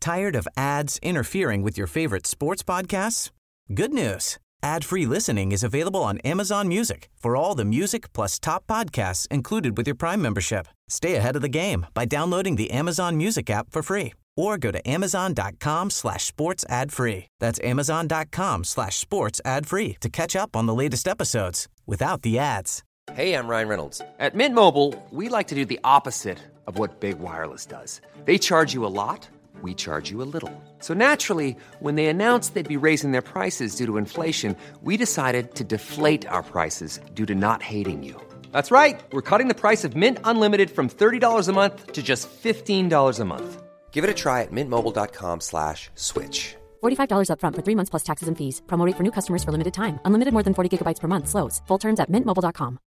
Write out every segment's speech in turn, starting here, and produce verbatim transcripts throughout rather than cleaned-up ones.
Tired of ads interfering with your favorite sports podcasts? Good news. Ad-free listening is available on Amazon Music for all the music plus top podcasts included with your Prime membership. Stay ahead of the game by downloading the Amazon Music app for free or go to amazon.com slash sports ad free. That's amazon.com slash sports ad free to catch up on the latest episodes without the ads. Hey, I'm Ryan Reynolds. At Mint Mobile, we like to do the opposite of what Big Wireless does. They charge you a lot. We charge you a little. So naturally, when they announced they'd be raising their prices due to inflation, we decided to deflate our prices due to not hating you. That's right. We're cutting the price of Mint Unlimited from thirty dollars a month to just fifteen dollars a month. Give it a try at mintmobile.com slash switch. forty-five dollars up front for three months plus taxes and fees. Promo rate for new customers for limited time. Unlimited more than forty gigabytes per month. Slows full terms at mint mobile dot com.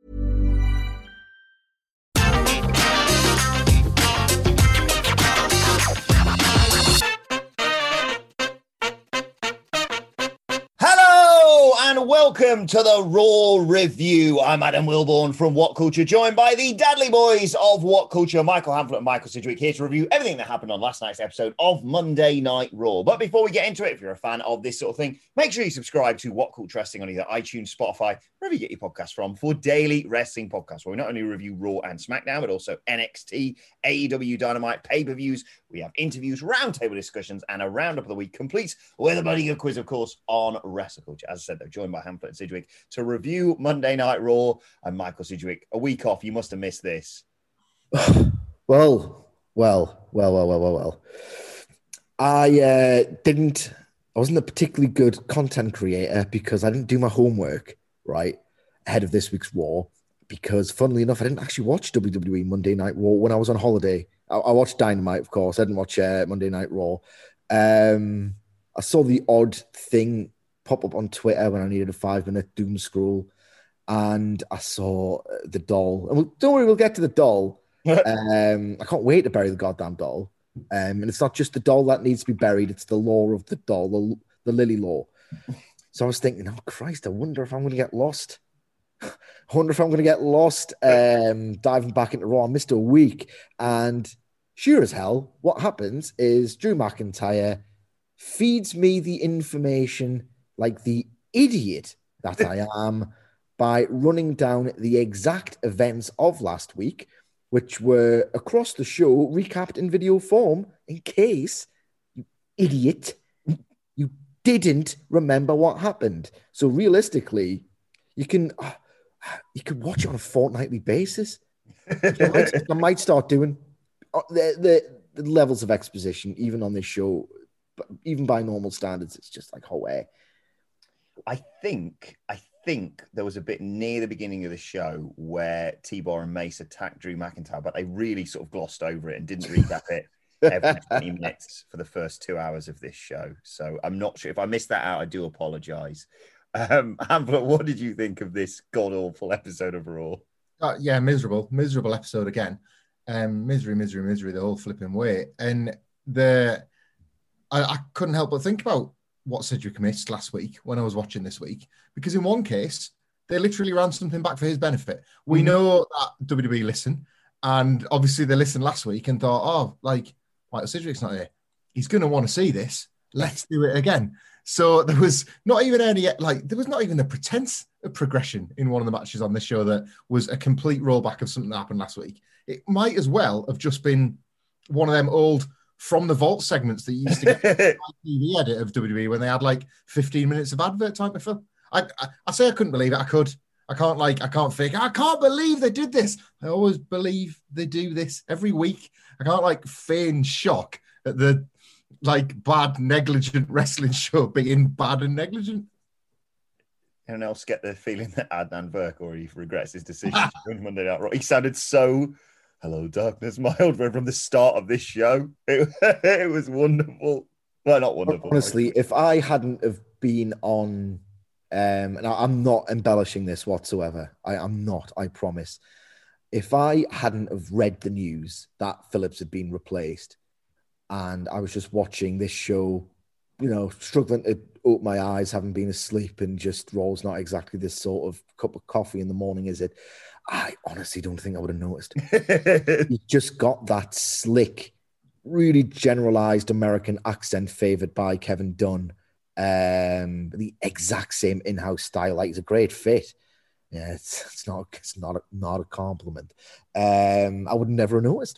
And welcome to the Raw Review. I'm Adam Wilborn from What Culture, joined by the Dudley Boys of What Culture, Michael Hamflett and Michael Sidgwick, here to review everything that happened on last night's episode of Monday Night Raw. But before we get into it, if you're a fan of this sort of thing, make sure you subscribe to What Culture Wrestling on either iTunes, Spotify, wherever you get your podcasts from, for daily wrestling podcasts, where we not only review Raw and SmackDown, but also N X T, A E W Dynamite, pay-per-views. We have interviews, roundtable discussions, and a roundup of the week, complete with a bloody good quiz, of course, on Wrestle Culture. As I said, though, joined by Hamflett and Sidgwick to review Monday Night Raw. And Michael Sidgwick, a week off, you must have missed this. Well, well, well, well, well, well, well. I uh, didn't, I wasn't a particularly good content creator because I didn't do my homework, right, ahead of this week's Raw, because funnily enough, I didn't actually watch W W E Monday Night Raw when I was on holiday. I, I watched Dynamite, of course. I didn't watch uh, Monday Night Raw. Um, I saw the odd thing pop up on Twitter when I needed a five-minute doom scroll, and I saw the doll. And we'll, don't worry, we'll get to the doll. um, I can't wait to bury the goddamn doll. Um, and it's not just the doll that needs to be buried; it's the lore of the doll, the, the Lily lore. So I was thinking, oh Christ, I wonder if I'm going to get lost. I wonder if I'm going to get lost um, diving back into Raw. I missed a week, and sure as hell, what happens is Drew McIntyre feeds me the information like the idiot that I am by running down the exact events of last week, which were across the show, recapped in video form, in case, you idiot, you didn't remember what happened. So realistically, you can uh, you can watch it on a fortnightly basis. I might, I might start doing uh, the, the, the levels of exposition, even on this show, but even by normal standards, it's just like, oh, hey. I think, I think there was a bit near the beginning of the show where T-Bar and Mace attacked Drew McIntyre, but they really sort of glossed over it and didn't recap it every twenty minutes for the first two hours of this show. So I'm not sure. If I missed that out, I do apologize. Um, Hamflett, what did you think of this god-awful episode of Raw? Uh, yeah, miserable. Miserable episode again. Um, misery, misery, misery, the whole flipping way. And the I, I couldn't help but think about what Sidgwick missed last week when I was watching this week. Because in one case, they literally ran something back for his benefit. We mm-hmm. know that W W E listen. And obviously they listened last week and thought, oh, like, Michael Sidgwick's not here. He's going to want to see this. Let's do it again. So there was not even any, like, there was not even a pretense of progression in one of the matches on this show that was a complete rollback of something that happened last week. It might as well have just been one of them old From the Vault segments that you used to get on the T V edit of W W E when they had like fifteen minutes of advert time to fill. I, I, I say I couldn't believe it. I could. I can't like, I can't fake. I can't believe they did this. I always believe they do this every week. I can't like feign shock at the like bad, negligent wrestling show being bad and negligent. Anyone else get the feeling that Adnan Virk or he regrets his decision to win Monday Night Raw? He sounded so, hello, darkness, my old friend, from the start of this show. It, it was wonderful. Well, not wonderful. Honestly, if I hadn't have been on, um, and I'm not embellishing this whatsoever. I am not, I promise. If I hadn't have read the news that Phillips had been replaced and I was just watching this show, you know, struggling to open my eyes, having been asleep, and just Raw's not exactly this sort of cup of coffee in the morning, is it? I honestly don't think I would have noticed. You just got that slick really generalized American accent favored by Kevin Dunn. Um, the exact same in-house style. Like, it's a great fit. Yeah, it's, it's not it's not a, not a compliment. Um, I would never have noticed.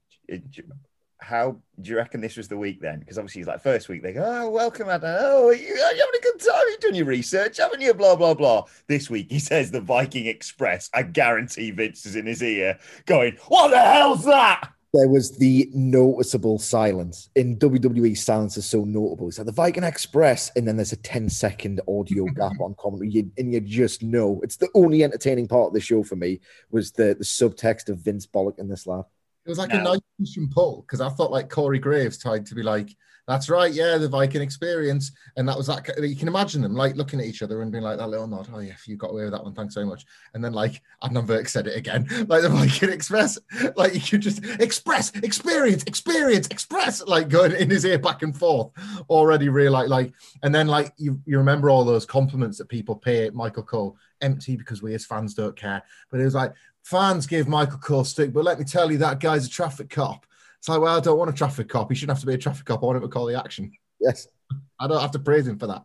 How do you reckon this was the week then? Because obviously he's like, first week they go, oh, welcome, Adam. Oh, you, you having a good time? You've done your research, haven't you? Blah, blah, blah. This week he says the Viking Express. I guarantee Vince is in his ear going, what the hell's that? There was the noticeable silence. In W W E, silence is so notable. It's like the Viking Express, and then there's a ten second audio gap on commentary, you, and you just know. It's the only entertaining part of the show for me, was the, the subtext of Vince Bollock in this lad. It was like no. a nice push and pull, because I thought like Corey Graves tried to be like, that's right, yeah, the Viking Experience. And that was that. You can imagine them like looking at each other and being like that little nod. Oh, yeah, you got away with that one. Thanks so much. And then like Adnan Burke said it again, like the Viking Express. Like you could just express, experience, experience, express, like going in his ear back and forth. Already really like, like, and then like you, you remember all those compliments that people pay Michael Cole, empty because we as fans don't care. But it was like, fans give Michael Cole stick, but let me tell you, that guy's a traffic cop. It's like, well, I don't want a traffic cop. He shouldn't have to be a traffic cop. I want him to call the action. Yes. I don't have to praise him for that.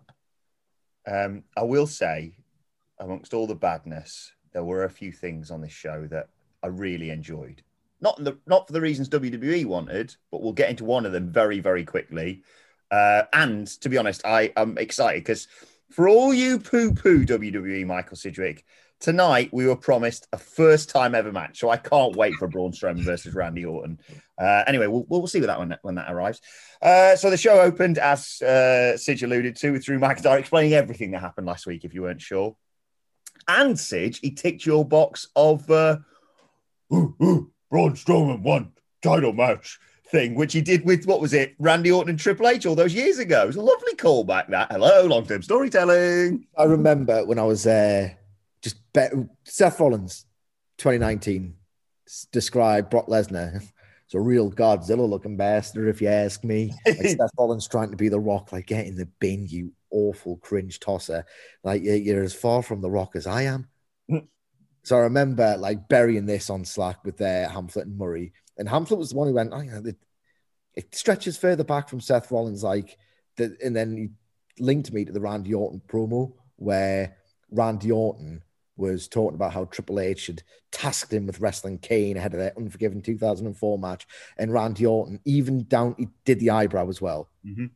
Um, I will say, amongst all the badness, there were a few things on this show that I really enjoyed. Not the, not for the reasons W W E wanted, but we'll get into one of them very, very quickly. Uh, and to be honest, I am excited because for all you poo-poo W W E, Michael Sidgwick, tonight we were promised a first-time ever match, so I can't wait for Braun Strowman versus Randy Orton. Uh, anyway, we'll, we'll see with that when, when that arrives. Uh, so the show opened, as uh, Sidge alluded to, with Drew McIntyre explaining everything that happened last week, if you weren't sure. And Sidge, he ticked your box of uh, ooh, ooh, Braun Strowman won title match thing, which he did with, what was it, Randy Orton and Triple H all those years ago. It was a lovely callback, that. Hello, long-term storytelling. I remember when I was uh, just bet- Seth Rollins, twenty nineteen, described Brock Lesnar. It's a real Godzilla-looking bastard, if you ask me. Like Seth Rollins trying to be The Rock, like, get in the bin, you awful cringe tosser. Like, you're as far from The Rock as I am. So I remember, like, burying this on Slack with uh, Hamflet and Murray. And Hamflet was the one who went, oh, yeah, it, it stretches further back from Seth Rollins, like, the, and then he linked me to the Randy Orton promo where Randy Orton was talking about how Triple H had tasked him with wrestling Kane ahead of their Unforgiven two thousand four match. And Randy Orton, even down, he did the eyebrow as well. Mm-hmm.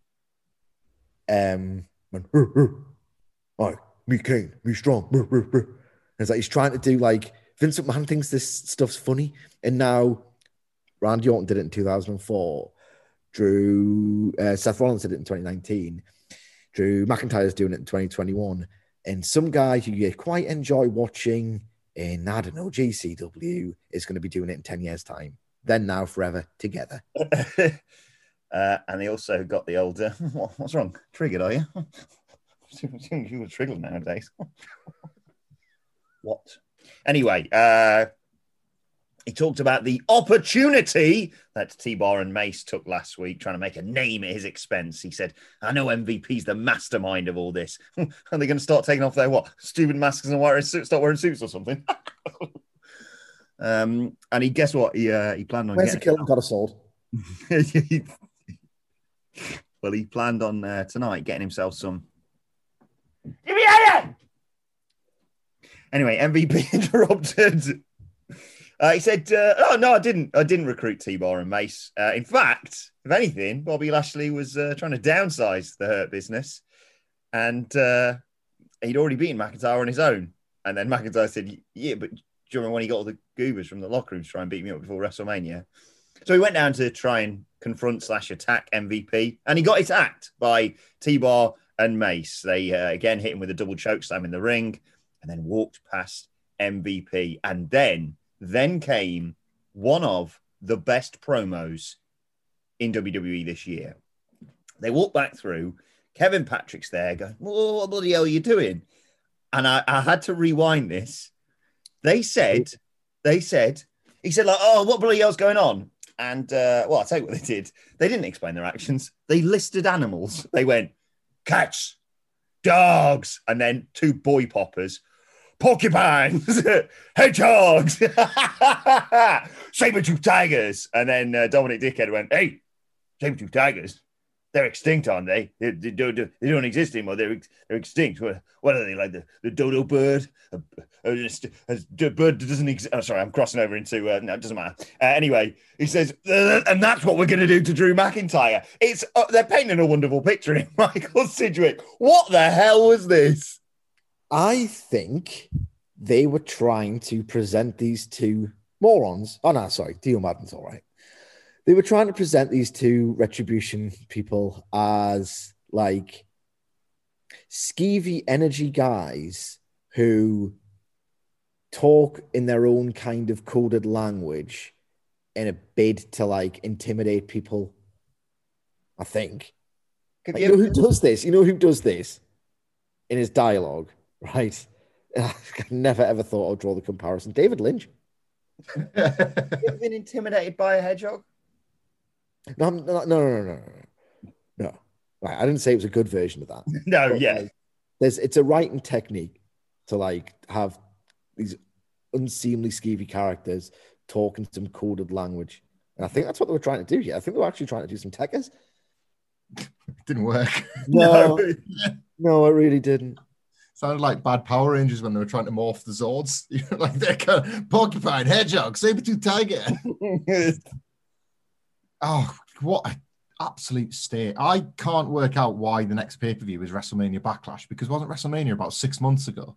Um, went, hur, hur. All right, me Kane, me strong. Hur, hur, hur. And it's like he's trying to do, like, Vince McMahon thinks this stuff's funny. And now Randy Orton did it in two thousand four. Drew, uh, Seth Rollins did it in twenty nineteen. Drew McIntyre's doing it in twenty twenty-one. And some guy who you quite enjoy watching in, I don't know, G C W is going to be doing it in ten years' time. Then, now, forever, together. uh, and they also got the old, uh, what's wrong? Triggered, are you? You were triggered nowadays. What? Anyway, uh, he talked about the opportunity that T-Bar and Mace took last week, trying to make a name at his expense. He said, I know M V P's the mastermind of all this. Are they going to start taking off their, what, stupid masks and wearing suits, start wearing suits or something? um, and he, guess what? He uh, he planned on Where's the getting... kill got a sword? Well, he planned on uh, tonight getting himself some... Anyway, M V P interrupted... Uh, he said, uh, "Oh no, I didn't. I didn't recruit T-Bar and Mace. Uh, in fact, if anything, Bobby Lashley was uh, trying to downsize the Hurt Business, and uh, he'd already beaten McIntyre on his own. And then McIntyre said, "Yeah, but do you remember when he got all the goobers from the locker room to try and beat me up before WrestleMania?" So he went down to try and confront slash attack M V P, and he got attacked by T-Bar and Mace. They uh, again hit him with a double choke slam in the ring, and then walked past M V P, and then." Then came one of the best promos in W W E this year. They walked back through. Kevin Patrick's there going, "Whoa, what bloody hell are you doing?" And I, I had to rewind this. They said, they said, he said, like, "Oh, what bloody hell's going on?" And, uh, well, I'll tell you what they did. They didn't explain their actions. They listed animals. They went, cats, dogs, and then two boy poppers. Porcupines, hedgehogs, saber-tooth tigers. And then uh, Dominic Dickhead went, "Hey, saber-toothed tigers. They're extinct, aren't they? They, they, don't, they don't exist anymore. They're, they're extinct. What, what are they, like the, the dodo bird? A, a, a, a bird that doesn't exist. Oh, sorry, I'm crossing over into... Uh, no, it doesn't matter. Uh, anyway, he says, uh, and that's what we're going to do to Drew McIntyre. It's uh, They're painting a wonderful picture in Michael Sidgwick. What the hell was this? I think they were trying to present these two morons. Oh, no, sorry. Dio Madden's all right. They were trying to present these two Retribution people as like skeevy energy guys who talk in their own kind of coded language in a bid to like intimidate people. I think. Like, you know who does this? You know who does this in his dialogue, right? I never ever thought I'd draw the comparison. David Lynch. Have you ever been intimidated by a hedgehog? No, no, no, no, no, no, no. Right, I didn't say it was a good version of that. No, but, yeah. Like, there's it's a writing technique to like have these unseemly skeevy characters talking some coded language, and I think that's what they were trying to do here. I think they were actually trying to do some techers. It didn't work. No, no, it really didn't. Sounded like bad Power Rangers when they were trying to morph the Zords. Like they're kind of porcupine, hedgehog, saber-tooth tiger. Oh, what an absolute state. I can't work out why the next pay-per-view is WrestleMania Backlash, because wasn't WrestleMania about six months ago?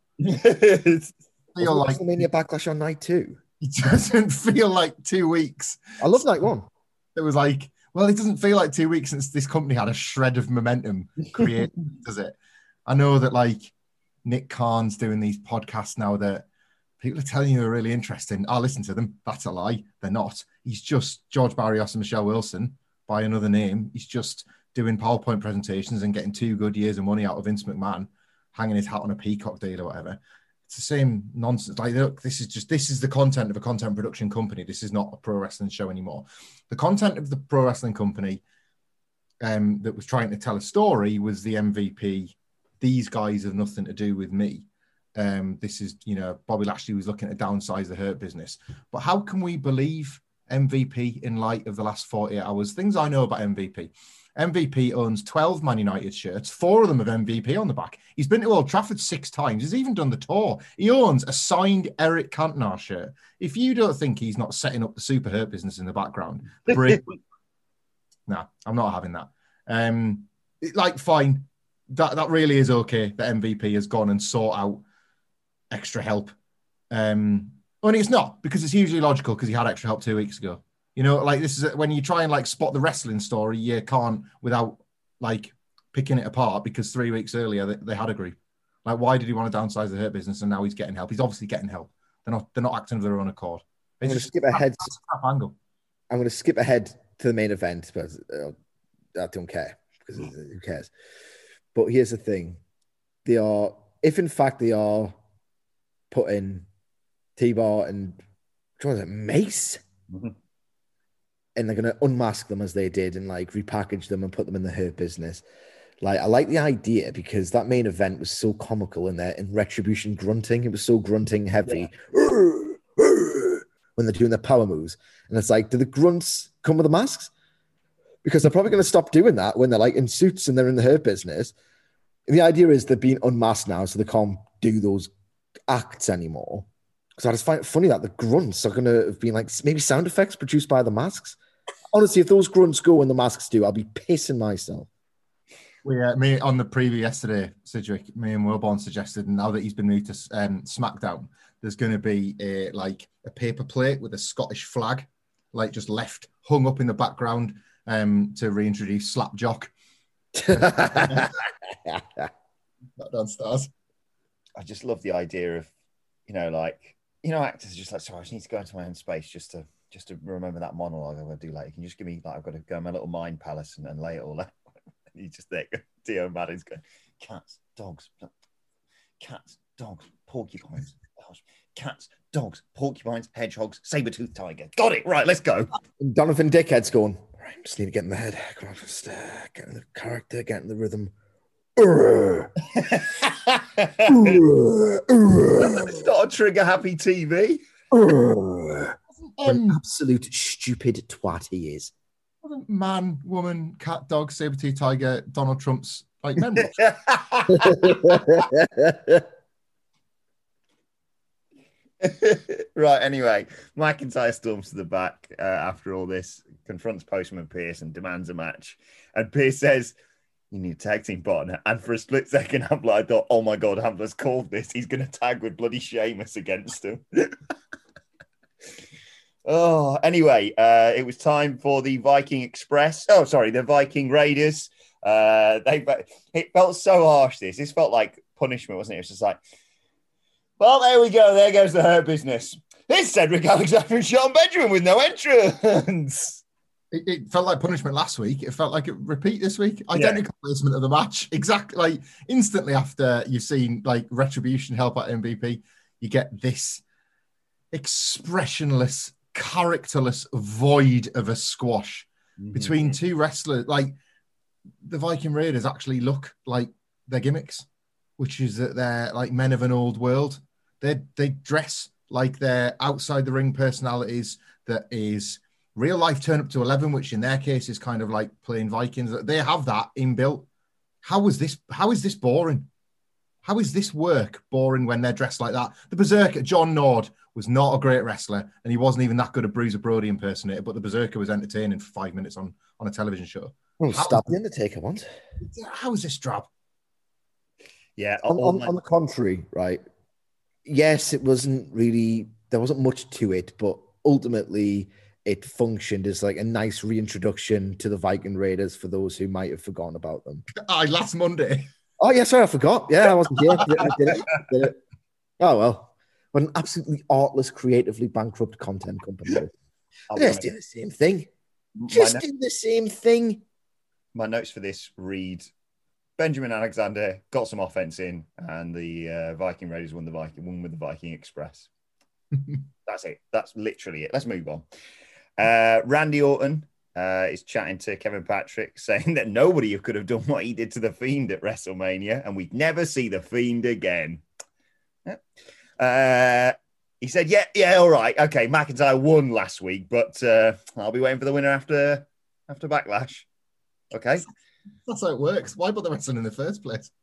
It feel like WrestleMania Backlash on night two. It doesn't feel like two weeks. I love night one. It was like, well, it doesn't feel like two weeks since this company had a shred of momentum created, does it? I know that like Nick Khan's doing these podcasts now that people are telling you are really interesting. I'll listen to them. That's a lie. They're not. He's just George Barrios and Michelle Wilson by another name. He's just doing PowerPoint presentations and getting two good years of money out of Vince McMahon, hanging his hat on a Peacock deal or whatever. It's the same nonsense. Like, look, this is just, this is the content of a content production company. This is not a pro wrestling show anymore. The content of the pro wrestling company um, that was trying to tell a story was the M V P. These guys have nothing to do with me. Um, this is, you know, Bobby Lashley was looking to downsize the Hurt Business. But how can we believe M V P in light of the last forty-eight hours? Things I know about M V P. M V P owns twelve Man United shirts. Four of them have M V P on the back. He's been to Old Trafford six times. He's even done the tour. He owns a signed Eric Cantona shirt. If you don't think he's not setting up the Super Hurt Business in the background, break. No, I'm not having that. Um, like, fine. That that really is okay that M V P has gone and sought out extra help. Um, only it's not, because it's hugely logical because he had extra help two weeks ago. You know, like this is when you try and like spot the wrestling story, you can't without like picking it apart because three weeks earlier they, they had a group. Like, why did he want to downsize the Hurt Business and now he's getting help? He's obviously getting help. They're not. They're not acting of their own accord. I'm going to skip ahead. That's a crap angle. I'm going to skip ahead to the main event, but uh, I don't care because who cares? But here's the thing: they are, if in fact they are putting T-Bar and what was it, Mace, mm-hmm. and they're going to unmask them as they did and like repackage them and put them in the Hurt Business. Like, I like the idea because that main event was so comical in there in Retribution grunting. It was so grunting heavy yeah. when they're doing their power moves. And it's like, do the grunts come with the masks? Because they're probably going to stop doing that when they're like in suits and they're in the Hurt Business. And the idea is they're being unmasked now, so they can't do those acts anymore. Because I just find it funny that the grunts are going to have been like maybe sound effects produced by the masks. Honestly, if those grunts go when the masks do, I'll be pissing myself. We, uh, me on the preview yesterday, Sidgwick, me and Wilborn suggested, now that he's been moved to um, SmackDown, there's going to be a like a paper plate with a Scottish flag, like just left hung up in the background um, to reintroduce Slapjock. Not stars. I just love the idea of, you know, like, you know, actors are just like, sorry, I just need to go into my own space just to just to remember that monologue I'm going to do later. Can you just give me, like, I've got to go in my little mind palace and, and lay it all out. And he's just there, Dio Madden's going, cats, dogs, cats, dogs, porcupines, cats, dogs, porcupines, hedgehogs, saber-toothed tiger. Got it, right, let's go. And Donovan Dickhead's going, right, just need to get in the head. Come on, just uh, get in the character, get in the rhythm. Start a trigger happy T V. An absolute stupid twat he is. Man, woman, cat, dog, saber-tooth tiger, Donald Trump's like memory. Right, anyway, McIntyre storms to the back uh, after all this, confronts Postman Pearce and demands a match. And Pearce says, you need a tag team partner. And for a split second, Hamlet, I thought, oh my God, Hamlet's called this. He's going to tag with bloody Sheamus against him. Oh, anyway, uh, it was time for the Viking Express. Oh, sorry, the Viking Raiders. Uh, they It felt so harsh, this. This felt like punishment, wasn't it? It was just like, well, there we go. There goes the Hurt Business. It's Cedric Alexander and Sean Benjamin with no entrance. It, it felt like punishment last week. It felt like a repeat this week. Identical yeah. placement of the match. Exactly. Like instantly after you've seen like Retribution help out M V P, you get this expressionless, characterless void of a squash mm-hmm. between two wrestlers. Like the Viking Raiders actually look like their gimmicks, which is that they're like men of an old world. They they dress like they're outside the ring personalities that is real life turn up to eleven, which in their case is kind of like playing Vikings. They have that inbuilt. How was this? How is this boring? How is this work boring when they're dressed like that? The Berserker, John Nord, was not a great wrestler, and he wasn't even that good a Bruiser Brody impersonator, but the Berserker was entertaining for five minutes on, on a television show. Well, stop the Undertaker once. How is this drab? Yeah. On, on, on the contrary, right? Yes, it wasn't really, there wasn't much to it, but ultimately it functioned as like a nice reintroduction to the Viking Raiders for those who might have forgotten about them. Aye, last Monday. Oh, yeah, sorry, I forgot. Yeah, I wasn't here. I did it, did it, did it. Oh, well. What an absolutely artless, creatively bankrupt content company. Just do the same thing. Just do the same thing. My notes for this read, Benjamin Alexander got some offense in, and the uh, Viking Raiders won the Viking won with the Viking Express. That's it. That's literally it. Let's move on. Uh, Randy Orton uh, is chatting to Kevin Patrick, saying that nobody could have done what he did to the Fiend at WrestleMania, and we'd never see the Fiend again. Yeah. Uh, he said, "Yeah, yeah, all right, okay. McIntyre won last week, but uh, I'll be waiting for the winner after after Backlash." Okay. That's how it works. Why bother wrestling in the first place?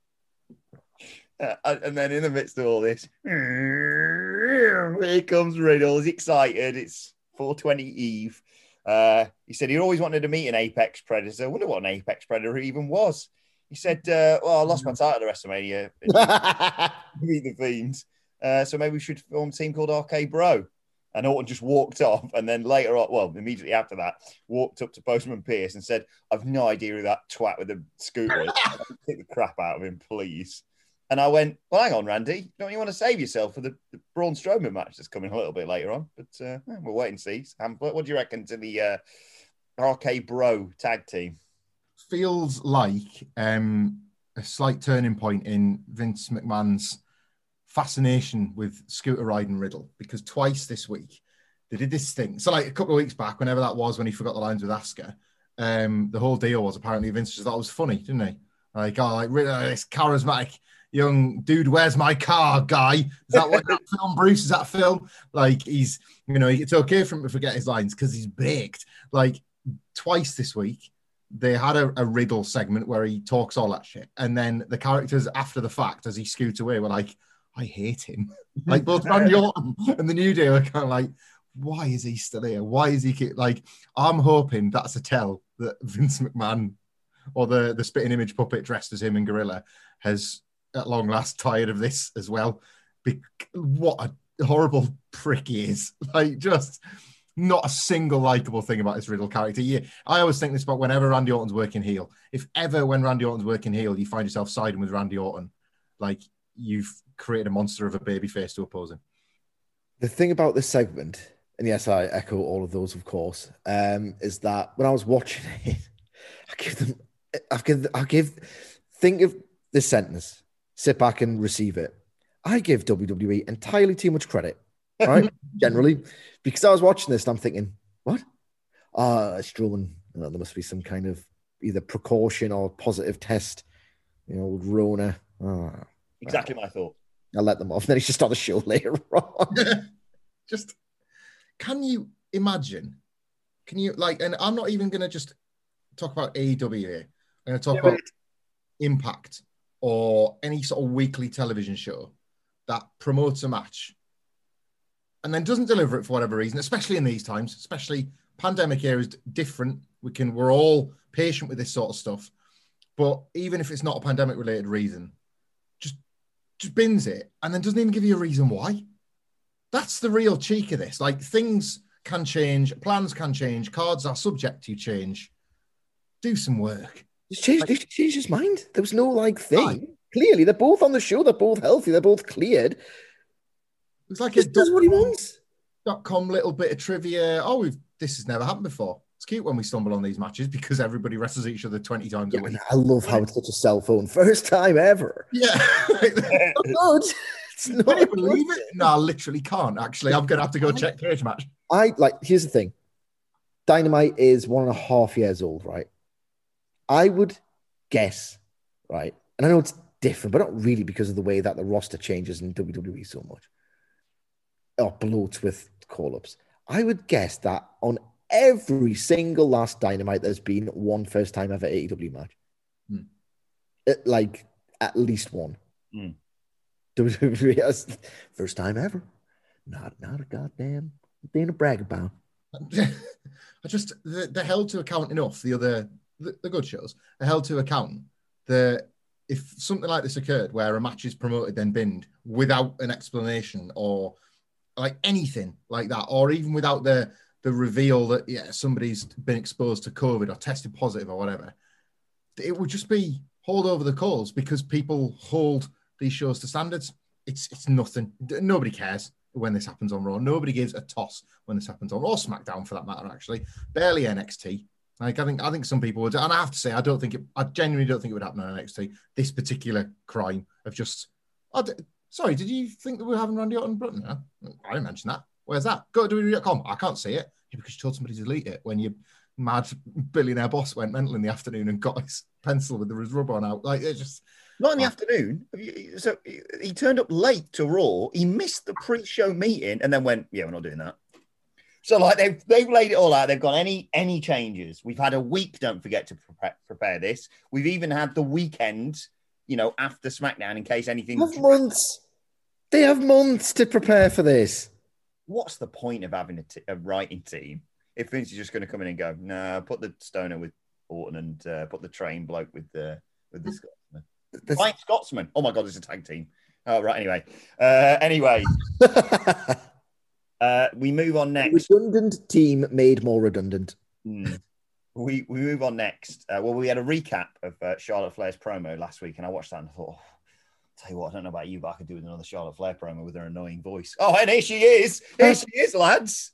Uh, and then in the midst of all this, here comes Riddle. He's excited. It's four twenty Eve. Uh, he said he always wanted to meet an Apex Predator. I wonder what an Apex Predator even was. He said, uh, well, I lost my title at WrestleMania. Meet the Fiends. Uh, so maybe we should form a team called R K Bro. And Orton just walked off, and then later on, well, immediately after that, walked up to Postman Pearce and said, I've no idea who that twat with the scooter is. Take the crap out of him, please. And I went, well, hang on, Randy. Don't you want to save yourself for the, the Braun Strowman match that's coming a little bit later on? But uh, we'll wait and see. Hamlet, what do you reckon to the uh, R K Bro tag team? Feels like um, a slight turning point in Vince McMahon's fascination with scooter riding Riddle, because twice this week they did this thing. So like a couple of weeks back, whenever that was, when he forgot the lines with Asuka, um, the whole deal was apparently Vince just thought it was funny, didn't he? Like, oh, like Riddle, this charismatic young dude, where's my car guy? Is that what that film, Bruce? Is that film? Like he's, you know, it's okay for him to forget his lines because he's baked. Like twice this week, they had a, a Riddle segment where he talks all that shit. And then the characters after the fact, as he scoots away, were like, I hate him. Like both Randy Orton and the New Day were kind of like, why is he still here? Why is he keep, like, I'm hoping that's a tell that Vince McMahon or the, the spitting image puppet dressed as him in Gorilla has at long last tired of this as well. Be- what a horrible prick he is. Like just not a single likable thing about this Riddle character. Yeah, I always think this about whenever Randy Orton's working heel. If ever when Randy Orton's working heel, you find yourself siding with Randy Orton, like you've created a monster of a babyface to oppose him. The thing about this segment, and yes, I echo all of those, of course, um, is that when I was watching it, I give them, I give, I give, think of this sentence, sit back and receive it. I give W W E entirely too much credit, right? Generally, because I was watching this and I'm thinking, what? Ah, uh, Strowman, you know, there must be some kind of either precaution or positive test, you know, Rona. Oh, exactly my thought. I let them off. Then he's just on the show later on. Just, can you imagine? Can you like? And I'm not even going to just talk about A E W here. I'm going to talk Yeah, about but- Impact or any sort of weekly television show that promotes a match and then doesn't deliver it for whatever reason, especially in these times, especially pandemic era is different. We can, we're all patient with this sort of stuff, but even if it's not a pandemic related reason, just, just bins it and then doesn't even give you a reason why. That's the real cheek of this. Like, things can change, plans can change, cards are subject to change. Do some work. He's changed, he's changed his mind. There was no like thing. Clearly, they're both on the show. They're both healthy. They're both cleared. It's like He just a does what he wants. dot com little bit of trivia. Oh, we've this has never happened before. It's cute when we stumble on these matches because everybody wrestles each other twenty times Yeah, a week. I love how it's such a cell phone. First time ever. Yeah. Good. It's not Can you good. believe it? No, I literally can't. Actually, I'm going to have to go check Cage Match. I like, here's the thing. Dynamite is one and a half years old, right? I would guess, right? And I know it's different, but not really because of the way that the roster changes in W W E so much. Or bloats with call-ups. I would guess that on every single last Dynamite, there's been one first time ever A E W match. Hmm. It, like, at least one. Hmm. W W E has first time ever. Not, not a goddamn thing to brag about. I just they're, they're held to account enough. The other the, the good shows are held to account that if something like this occurred, where a match is promoted then binned without an explanation or like anything like that, or even without the the reveal that yeah somebody's been exposed to COVID or tested positive or whatever, it would just be hauled over the coals because people hold these shows to standards. It's it's nothing. Nobody cares when this happens on Raw. Nobody gives a toss when this happens on Raw, or SmackDown for that matter. Actually, barely N X T. Like I think I think some people would, and I have to say I don't think it. I genuinely don't think it would happen on N X T. This particular crime of just. I d- sorry, did you think that we were having Randy Orton Brunton? Huh? I didn't mention that. Where's that? Go to W W E dot com. I can't see it. Yeah, because you told somebody to delete it when your mad billionaire boss went mental in the afternoon and got his pencil with the rub on out. Like it's just. Not in the Oh. afternoon. So he turned up late to Raw. He missed the pre-show meeting and then went, yeah, we're not doing that. So like they've they've laid it all out. They've got any any changes. We've had a week. Don't forget to prepare, prepare this. We've even had the weekend, you know, after SmackDown in case anything. They have months. They have months to prepare for this. What's the point of having a, t- a writing team if Vince is just going to come in and go, no, put the Stoner with Orton and uh, put the train bloke with the with the Scotsman. That's- Flying Scotsman. Oh my God, it's a tag team. Oh right. Anyway, uh, anyway, uh, we move on next. Redundant team made more redundant. Mm. We we move on next. Uh, well, we had a recap of uh, Charlotte Flair's promo last week, and I watched that and I thought, oh, tell you what, I don't know about you, but I could do with another Charlotte Flair promo with her annoying voice. Oh, and here she is. Here she is, lads.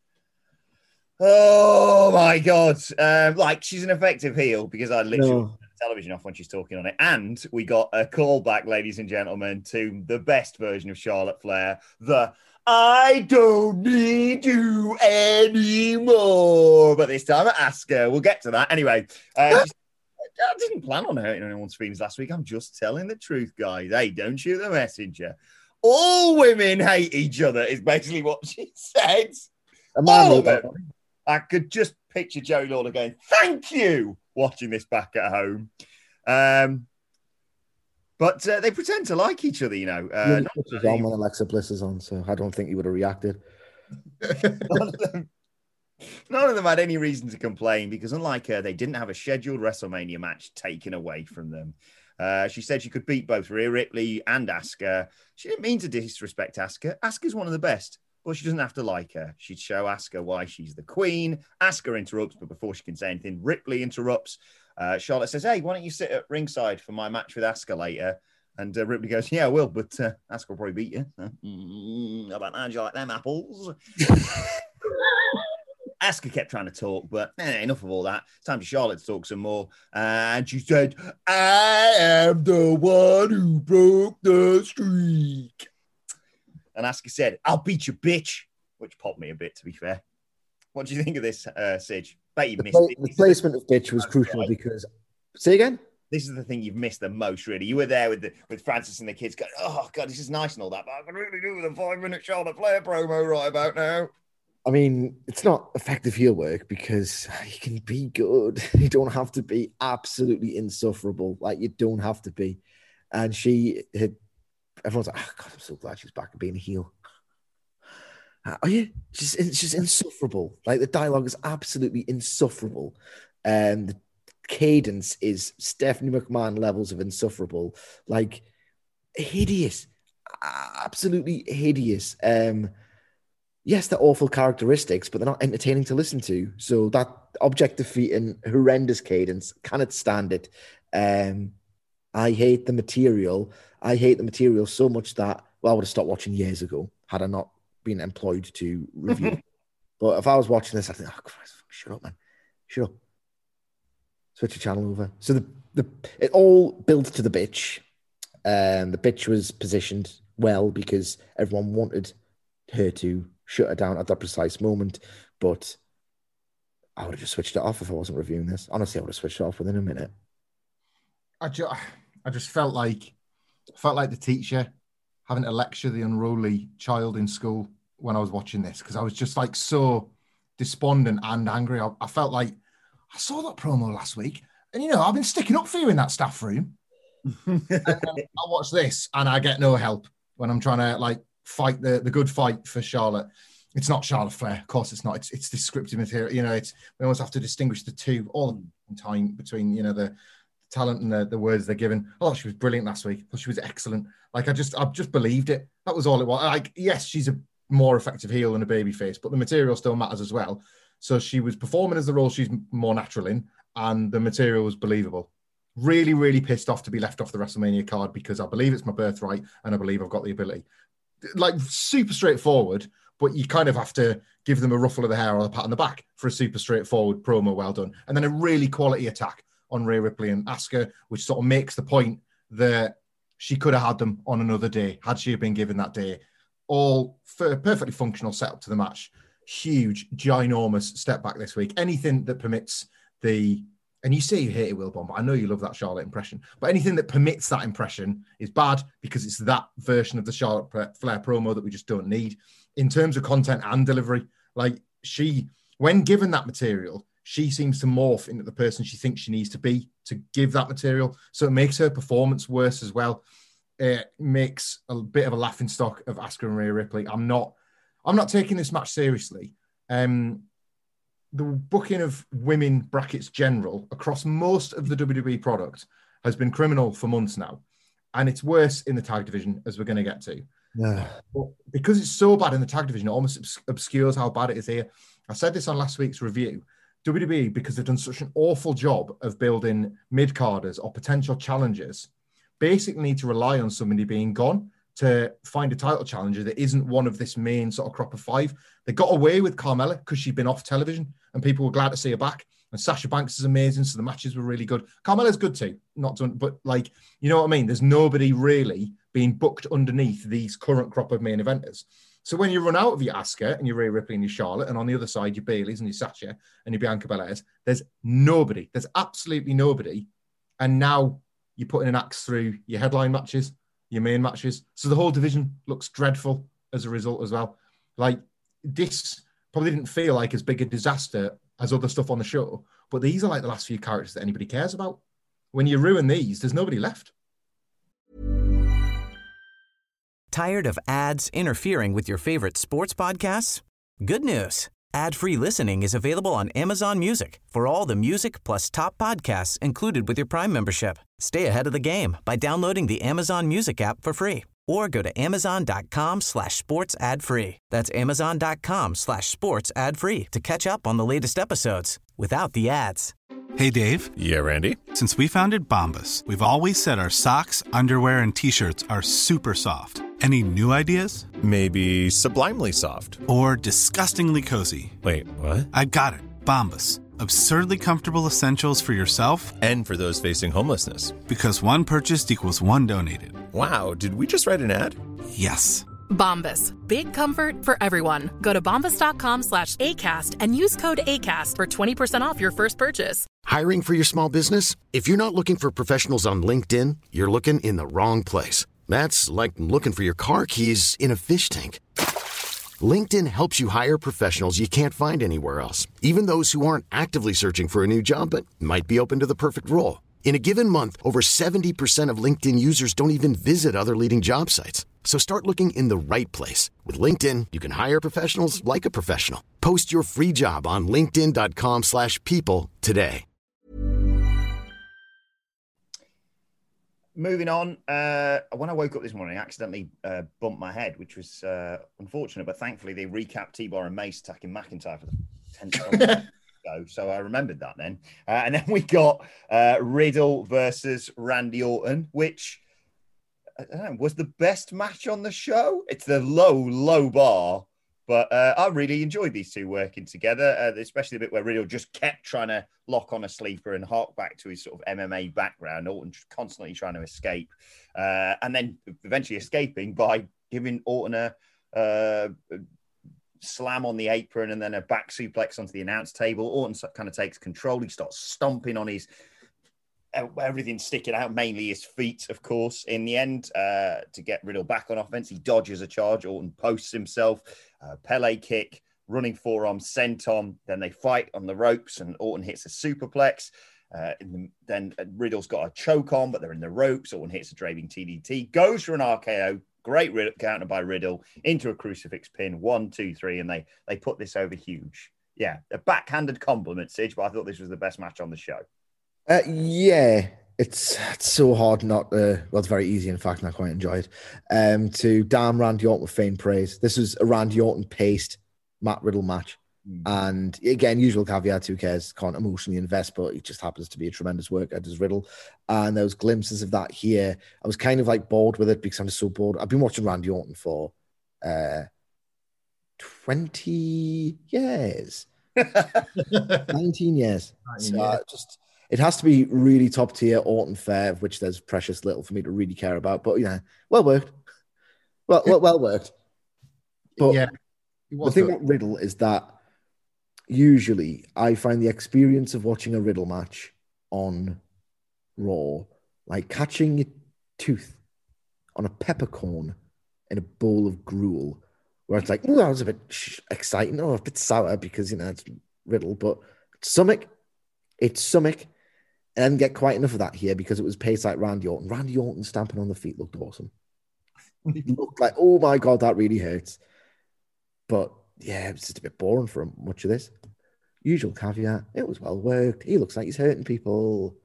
Oh my God! Um, like she's an effective heel because I literally No. turned the television off when she's talking on it, and we got a callback, ladies and gentlemen, to the best version of Charlotte Flair, the I don't need you anymore. But this time at Asuka, we'll get to that. Anyway, uh, I didn't plan on hurting anyone's feelings last week. I'm just telling the truth, guys. Hey, don't shoot the messenger. All women hate each other is basically what she said. A man All of wrote that. them. I could just picture Jerry Lawler going, thank you, watching this back at home. Um, but uh, they pretend to like each other, you know. Uh, Young Butch is on when Alexa Bliss is on, so I don't think he would have reacted. none, of them, none of them had any reason to complain because, unlike her, they didn't have a scheduled WrestleMania match taken away from them. Uh, she said she could beat both Rhea Ripley and Asuka. She didn't mean to disrespect Asuka. Asuka's one of the best. Well, she doesn't have to like her. She'd show Asuka why she's the queen. Asuka interrupts, but before she can say anything, Ripley interrupts. Uh, Charlotte says, hey, why don't you sit at ringside for my match with Asuka later? And uh, Ripley goes, yeah, I will, but uh, Asuka will probably beat you. Uh, mm, how about that? Do you like them apples? Asuka kept trying to talk, but eh, enough of all that. It's time for Charlotte to talk some more. And she said, I am the one who broke the streak. And Asuka said, I'll beat you, bitch, which popped me a bit, to be fair. What do you think of this, uh, Sige? Bet you The, missed pla- it. the placement of bitch was That's crucial right. because. Say again? This is the thing you've missed the most, really. You were there with the with Francis and the kids going, oh, God, this is nice and all that, but I can really do with a five-minute Charlotte Flair promo right about now. I mean, it's not effective heel work because you can be good. You don't have to be absolutely insufferable. Like, you don't have to be. And she had, everyone's like, oh, God, I'm so glad she's back and being a heel. Are you? She's, she's insufferable. Like, the dialogue is absolutely insufferable. And the cadence is Stephanie McMahon levels of insufferable. Like, hideous. Absolutely hideous. Um, Yes, they're awful characteristics, but they're not entertaining to listen to. So that object defeating, horrendous cadence, cannot stand it. Um, I hate the material. I hate the material so much that, well, I would have stopped watching years ago had I not been employed to review. But if I was watching this, I'd think, oh, Christ, shut up, man. Shut up. Switch the channel over. So the, the it all built to the bitch. Um, the bitch was positioned well because everyone wanted her to shut her down at that precise moment, but I would have just switched it off if I wasn't reviewing this. Honestly, I would have switched it off within a minute. I just, I just felt like felt like the teacher having to lecture the unruly child in school when I was watching this, because I was just like so despondent and angry. I, I felt like I saw that promo last week, and you know, I've been sticking up for you in that staff room. And then I watch this and I get no help when I'm trying to like fight the, the good fight for Charlotte. It's not Charlotte Flair, of course it's not. It's it's descriptive material. You know, it's we always have to distinguish the two all the time between, you know, the talent and the, the words they're given. Oh, she was brilliant last week. Oh, she was excellent. Like I just I just believed it. That was all it was. Like, yes, she's a more effective heel than a babyface, but the material still matters as well. So she was performing as the role she's more natural in, and the material was believable. Really, really pissed off to be left off the WrestleMania card because I believe it's my birthright and I believe I've got the ability. Like, super straightforward, but you kind of have to give them a ruffle of the hair or a pat on the back for a super straightforward promo. Well done. And then a really quality attack on Rhea Ripley and Asuka, which sort of makes the point that she could have had them on another day had she been given that day. All for perfectly functional setup to the match. Huge, ginormous step back this week. Anything that permits the... And you say you hate it, Wilborn, but I know you love that Charlotte impression. But anything that permits that impression is bad because it's that version of the Charlotte Flair promo that we just don't need. In terms of content and delivery, like she, when given that material, she seems to morph into the person she thinks she needs to be to give that material. So it makes her performance worse as well. It makes a bit of a laughing stock of Asuka and Rhea Ripley. I'm not, I'm not taking this match seriously. Um, The booking of women brackets general across most of the W W E product has been criminal for months now. And it's worse in the tag division, as we're going to get to. Yeah. But because it's so bad in the tag division, it almost obs- obscures how bad it is here. I said this on last week's review. W W E, because they've done such an awful job of building mid-carders or potential challengers, basically need to rely on somebody being gone to find a title challenger that isn't one of this main sort of crop of five. They got away with Carmella because she'd been off television and people were glad to see her back. And Sasha Banks is amazing, so the matches were really good. Carmella's good too, not done, but like, you know what I mean? There's nobody really being booked underneath these current crop of main eventers. So when you run out of your Asuka and your Rhea Ripley and your Charlotte, and on the other side, your Baileys and your Sasha and your Bianca Belairs, there's nobody. There's absolutely nobody. And now you're putting an axe through your headline matches, your main matches. So the whole division looks dreadful as a result as well. Like, this probably didn't feel like as big a disaster as other stuff on the show, but these are like the last few characters that anybody cares about. When you ruin these, there's nobody left. Tired of ads interfering with your favorite sports podcasts? Good news. Ad-free listening is available on Amazon Music for all the music plus top podcasts included with your Prime membership. Stay ahead of the game by downloading the Amazon Music app for free or go to amazon.com slash sports ad free. That's amazon.com slash sports ad free to catch up on the latest episodes without the ads. Hey, Dave. Yeah, Randy. Since we founded Bombas, we've always said our socks, underwear, and T-shirts are super soft. Any new ideas? Maybe sublimely soft. Or disgustingly cozy. Wait, what? I got it. Bombas. Absurdly comfortable essentials for yourself and for those facing homelessness. Because one purchased equals one donated. Wow, did we just write an ad? Yes. Bombas. Big comfort for everyone. Go to bombas.com slash ACAST and use code ACAST for twenty percent off your first purchase. Hiring for your small business? If you're not looking for professionals on LinkedIn, you're looking in the wrong place. That's like looking for your car keys in a fish tank. LinkedIn helps you hire professionals you can't find anywhere else, even those who aren't actively searching for a new job but might be open to the perfect role. In a given month, over seventy percent of LinkedIn users don't even visit other leading job sites. So start looking in the right place. With LinkedIn, you can hire professionals like a professional. Post your free job on linkedin.com slash people today. Moving on, uh, when I woke up this morning, I accidentally uh, bumped my head, which was uh, unfortunate, but thankfully they recapped T-Bar and Mace attacking McIntyre for the tenth time. Go, so I remembered that then. Uh, and then we got uh, Riddle versus Randy Orton, which I don't know, was the best match on the show. It's the low, low bar, but uh, I really enjoyed these two working together, uh, especially the bit where Riddle just kept trying to lock on a sleeper and hark back to his sort of M M A background, Orton constantly trying to escape, uh, and then eventually escaping by giving Orton a uh, slam on the apron and then a back suplex onto the announce table. Orton kind of takes control. He starts stomping on his everything sticking out, mainly his feet, of course. In the end, uh, to get Riddle back on offense, he dodges a charge. Orton posts himself, uh, Pele kick, running forearm, senton. Then they fight on the ropes and Orton hits a superplex. Uh, in the, then Riddle's got a choke on, but they're in the ropes. Orton hits a draping T D T, goes for an R K O. Great counter by Riddle into a crucifix pin. One, two, three, and they they put this over huge. Yeah, a backhanded compliment, Sige, but I thought this was the best match on the show. Uh, yeah, it's it's so hard not to, well, it's very easy, in fact, and I quite enjoy it, um, to damn Randy Orton with faint praise. This was a Randy Orton-paced Matt Riddle match. Mm. And again, usual caveat, who cares, can't emotionally invest, but it just happens to be a tremendous workout, does Riddle. And there was glimpses of that here. I was kind of like bored with it because I'm just so bored. I've been watching Randy Orton for uh, twenty years. nineteen years. So uh, just... It has to be really top tier Orton fare, of which there's precious little for me to really care about. But, you know, well worked. Well, well, well worked. But yeah, the thing about Riddle is that usually I find the experience of watching a Riddle match on Raw like catching your tooth on a peppercorn in a bowl of gruel, where it's like, oh, that was a bit exciting, or a bit sour because, you know, it's Riddle, but stomach, it's stomach. And I didn't get quite enough of that here because it was paced like Randy Orton. Randy Orton stamping on the feet looked awesome. It looked like, oh my God, that really hurts. But yeah, it was just a bit boring for much of this. Usual caveat, it was well worked. He looks like he's hurting people.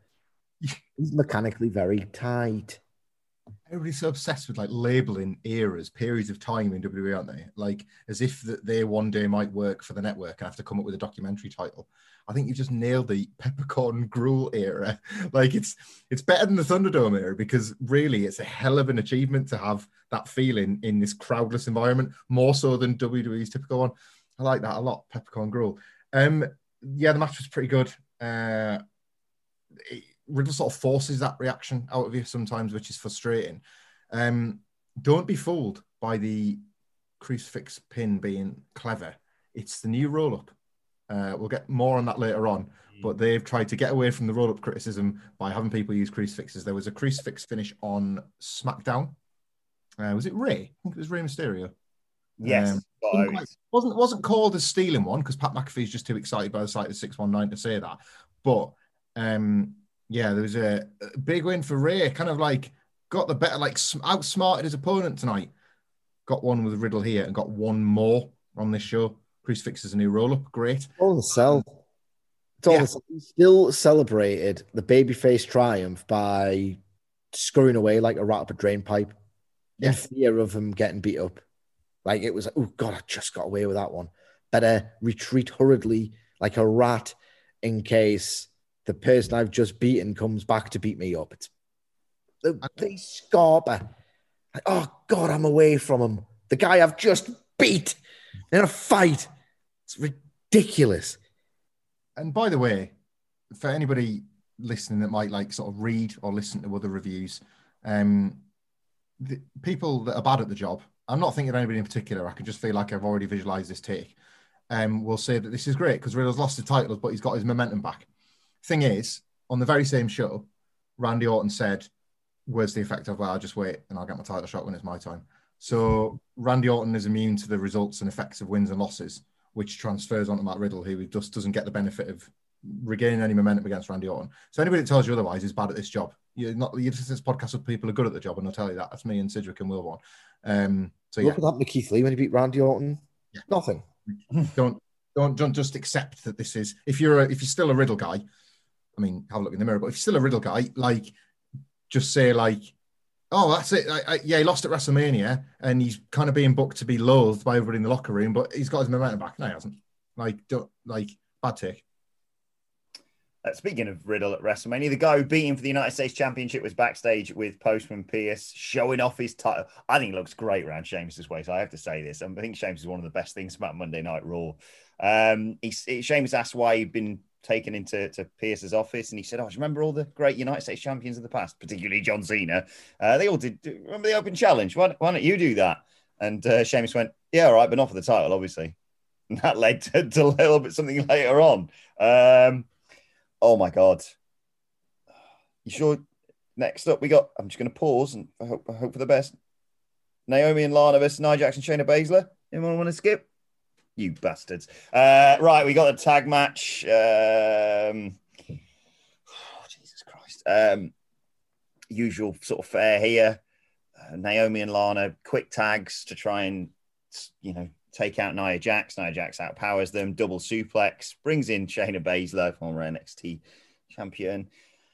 He's mechanically very tight. Everybody's so obsessed with like labeling eras, periods of time in W W E, aren't they? Like as if that they one day might work for the network and have to come up with a documentary title. I think you just nailed the peppercorn gruel era. Like it's it's better than the Thunderdome era because really it's a hell of an achievement to have that feeling in this crowdless environment, more so than W W E's typical one. I like that a lot, peppercorn gruel. Um, yeah, the match was pretty good. Uh, it, Riddle sort of forces that reaction out of you sometimes, which is frustrating. Um, don't be fooled by the crucifix pin being clever. It's the new roll-up. Uh, we'll get more on that later on, but they've tried to get away from the roll-up criticism by having people use crucifixes. There was a crucifix finish on SmackDown. Uh, was it Rey? I think it was Rey Mysterio. Yes. Um, wasn't, quite, wasn't wasn't called a stealing one because Pat McAfee's just too excited by the sight of six one nine to say that. But um, yeah, there was a, a big win for Rey. Kind of like got the better, like outsmarted his opponent tonight. Got one with Riddle here and got one more on this show. Crucifix is a new roll-up. Great. All the sell. It's all Yeah. the, he still celebrated the babyface triumph by screwing away like a rat up a drain pipe in Yeah. fear of him getting beat up. Like it was like, oh God, I just got away with that one. Better retreat hurriedly like a rat in case the person I've just beaten comes back to beat me up. It's the, the scarper. Like, oh God, I'm away from him. The guy I've just beat in a fight. It's ridiculous. And by the way, for anybody listening that might like sort of read or listen to other reviews, um, the people that are bad at the job, I'm not thinking of anybody in particular, I can just feel like I've already visualized this take, um, will say that this is great because Riddle's lost the titles, but he's got his momentum back. Thing is, on the very same show, Randy Orton said, words to the effect of, well, I'll just wait and I'll get my title shot when it's my time. So Randy Orton is immune to the results and effects of wins and losses, which transfers onto Matt Riddle, who just doesn't get the benefit of regaining any momentum against Randy Orton. So anybody that tells you otherwise is bad at this job. You're not. You listen to this podcast with people who are good at the job, and I'll tell you that. That's me and Sidgwick and Wilborn. Um, so yeah. Look what happened to Keith Lee when he beat Randy Orton. Yeah. Nothing. Don't don't don't just accept that this is. If you're a, if you're still a Riddle guy, I mean, have a look in the mirror. But if you're still a Riddle guy, like, just say like, oh, that's it. I, I, yeah, he lost at WrestleMania, and he's kind of being booked to be loathed by everybody in the locker room, but he's got his momentum back. No, he hasn't. Like, don't like bad take. Uh, speaking of Riddle at WrestleMania, the guy who beat him for the United States Championship was backstage with Postman Pierce, showing off his title. I think it looks great around Sheamus's waist. I have to say this. I think Sheamus is one of the best things about Monday Night Raw. Um, he, Sheamus asked why he'd been taken into to Pierce's office, and he said, "Oh, do you remember all the great United States champions of the past, particularly John Cena? Uh, they all did. Remember the Open Challenge? Why, why don't you do that?" And uh, Sheamus went, "Yeah, all right, but not for the title, obviously." And that led to, to a little bit something later on. Um, Oh my God. You sure? Next up, we got, I'm just going to pause and I hope, I hope for the best. Naomi and Lana versus Nia Jax and Shayna Baszler. Anyone want to skip? You bastards. Uh, right, we got a tag match. Um, oh, Jesus Christ. Um, usual sort of fare here. Uh, Naomi and Lana, quick tags to try and, you know, take out Nia Jax. Nia Jax outpowers them. Double suplex. Brings in Shayna Baszler, former N X T champion.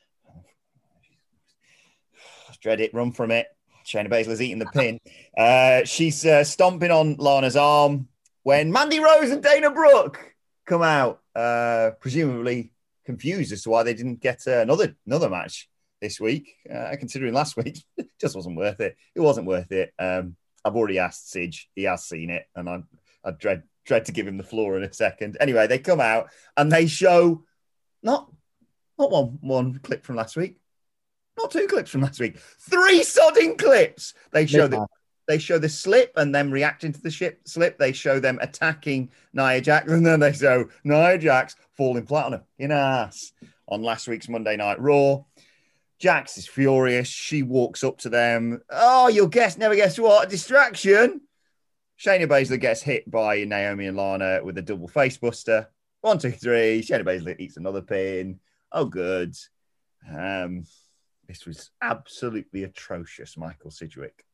Dread it. Run from it. Shayna Baszler's eating the pin. Uh, she's uh, stomping on Lana's arm when Mandy Rose and Dana Brooke come out, uh, presumably confused as to why they didn't get uh, another another match this week. Uh, considering last week just wasn't worth it. It wasn't worth it. Um, I've already asked Sidge. He has seen it, and I, I dread dread to give him the floor in a second. Anyway, they come out and they show not not one one clip from last week, not two clips from last week, three sodding clips. They show the they show the slip and them reacting to the ship slip. They show them attacking Nia Jax, and then they show Nia Jax falling flat on her in her ass on last week's Monday Night Raw. Jax is furious. She walks up to them. Oh, you'll guess, never guess what? A distraction. Shayna Baszler gets hit by Naomi and Lana with a double face buster. One, two, three. Shayna Baszler eats another pin. Oh, good. Um, this was absolutely atrocious, Michael Sidgwick.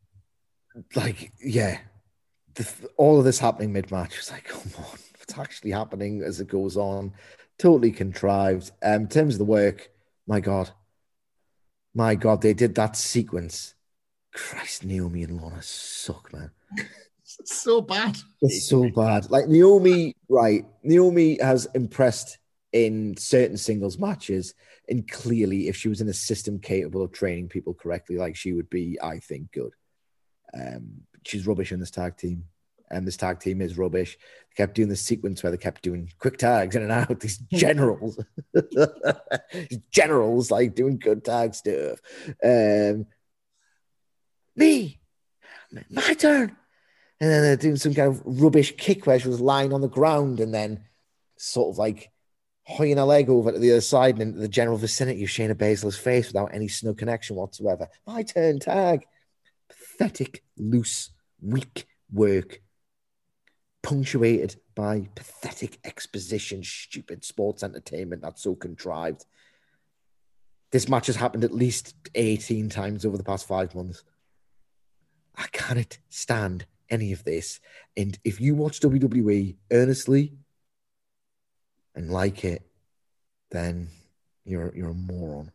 Like, yeah. The, all of this happening mid-match was like, come on. What's actually happening as it goes on? Totally contrived. Um, in terms of the work, my God. My God, they did that sequence. Christ, Naomi and Lana suck, man. It's so bad. It's so bad. Like Naomi, right? Naomi has impressed in certain singles matches, and clearly, if she was in a system capable of training people correctly, like she would be, I think, good. Um, she's rubbish in this tag team, and this tag team is rubbish. They kept doing this sequence where they kept doing quick tags in and out. These generals, these generals, like doing good tag stuff. Um, me, my turn. And then they're doing some kind of rubbish kick where she was lying on the ground and then sort of like hoying her leg over to the other side and into the general vicinity of Shayna Baszler's face without any snug connection whatsoever. My turn tag. Pathetic, loose, weak work. Punctuated by pathetic exposition, stupid sports entertainment that's so contrived. This match has happened at least eighteen times over the past five months. I cannot stand any of this. And if you watch W W E earnestly and like it, then you're you're a moron.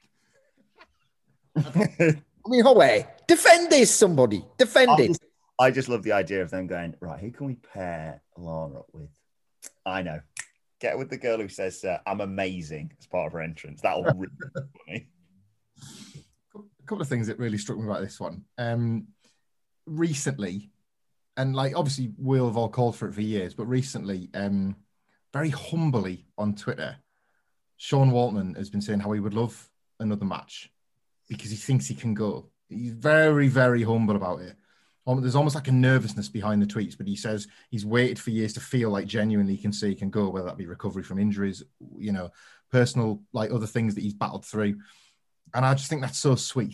I mean, Howe, defend this, somebody. Defend I it. just, I just love the idea of them going, right, who can we pair Lana up with? I know. Get with the girl who says, uh, I'm amazing as part of her entrance. That'll really be funny. A couple of things that really struck me about this one. Um, recently, and like obviously we'll have all called for it for years, but recently, um, very humbly on Twitter, Sean Waltman has been saying how he would love another match because he thinks he can go. He's very, very humble about it. Um, there's almost like a nervousness behind the tweets, but he says he's waited for years to feel like genuinely he can say he can go, whether that be recovery from injuries, you know, personal, like other things that he's battled through. And I just think that's so sweet.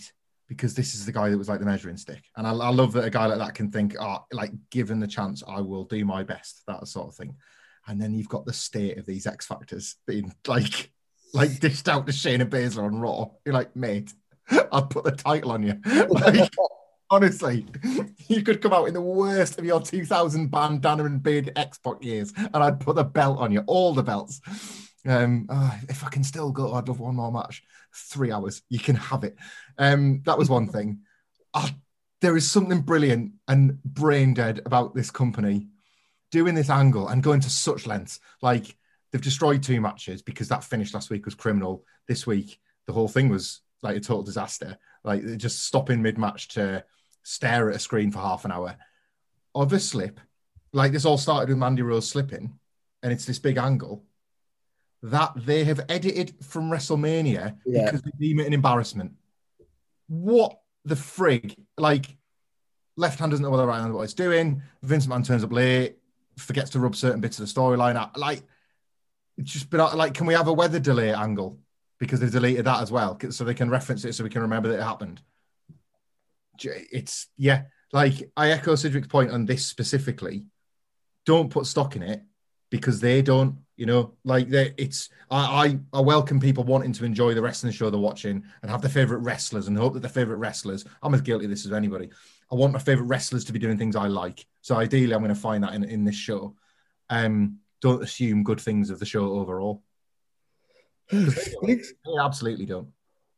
because this is the guy that was like the measuring stick. And I, I love that a guy like that can think, oh, like given the chance, I will do my best, that sort of thing. And then you've got the state of these X Factors being like, like dished out to Shayna Baszler on Raw. You're like, mate, I'd put the title on you. Like, honestly, you could come out in the worst of your two thousand bandana and beard X-Pac years, and I'd put the belt on you, all the belts. Um, oh, if I can still go, I'd love one more match. Three hours, you can have it. Um, that was one thing. Oh, there is something brilliant and brain dead about this company doing this angle and going to such lengths. Like, they've destroyed two matches because that finish last week was criminal. This week, the whole thing was like a total disaster. Like, they're just stopping mid-match to stare at a screen for half an hour. Of a slip, like this all started with Mandy Rose slipping, and it's this big angle that they have edited from WrestleMania yeah. because they deem it an embarrassment. What the frig? Like, left hand doesn't know what the right hand what it's doing. Vince McMahon turns up late, forgets to rub certain bits of the storyline out. Like, it's just been like, can we have a weather delay angle? Because they've deleted that as well, so they can reference it so we can remember that it happened. It's, yeah, like, I echo Sidgwick's point on this specifically. Don't put stock in it because they don't, you know, like, they, it's, I, I, I welcome people wanting to enjoy the wrestling show they're watching and have their favourite wrestlers and hope that their favourite wrestlers, I'm as guilty of this as anybody. I want my favourite wrestlers to be doing things I like. So ideally, I'm going to find that in, in this show. Um, don't assume good things of the show overall. They absolutely don't.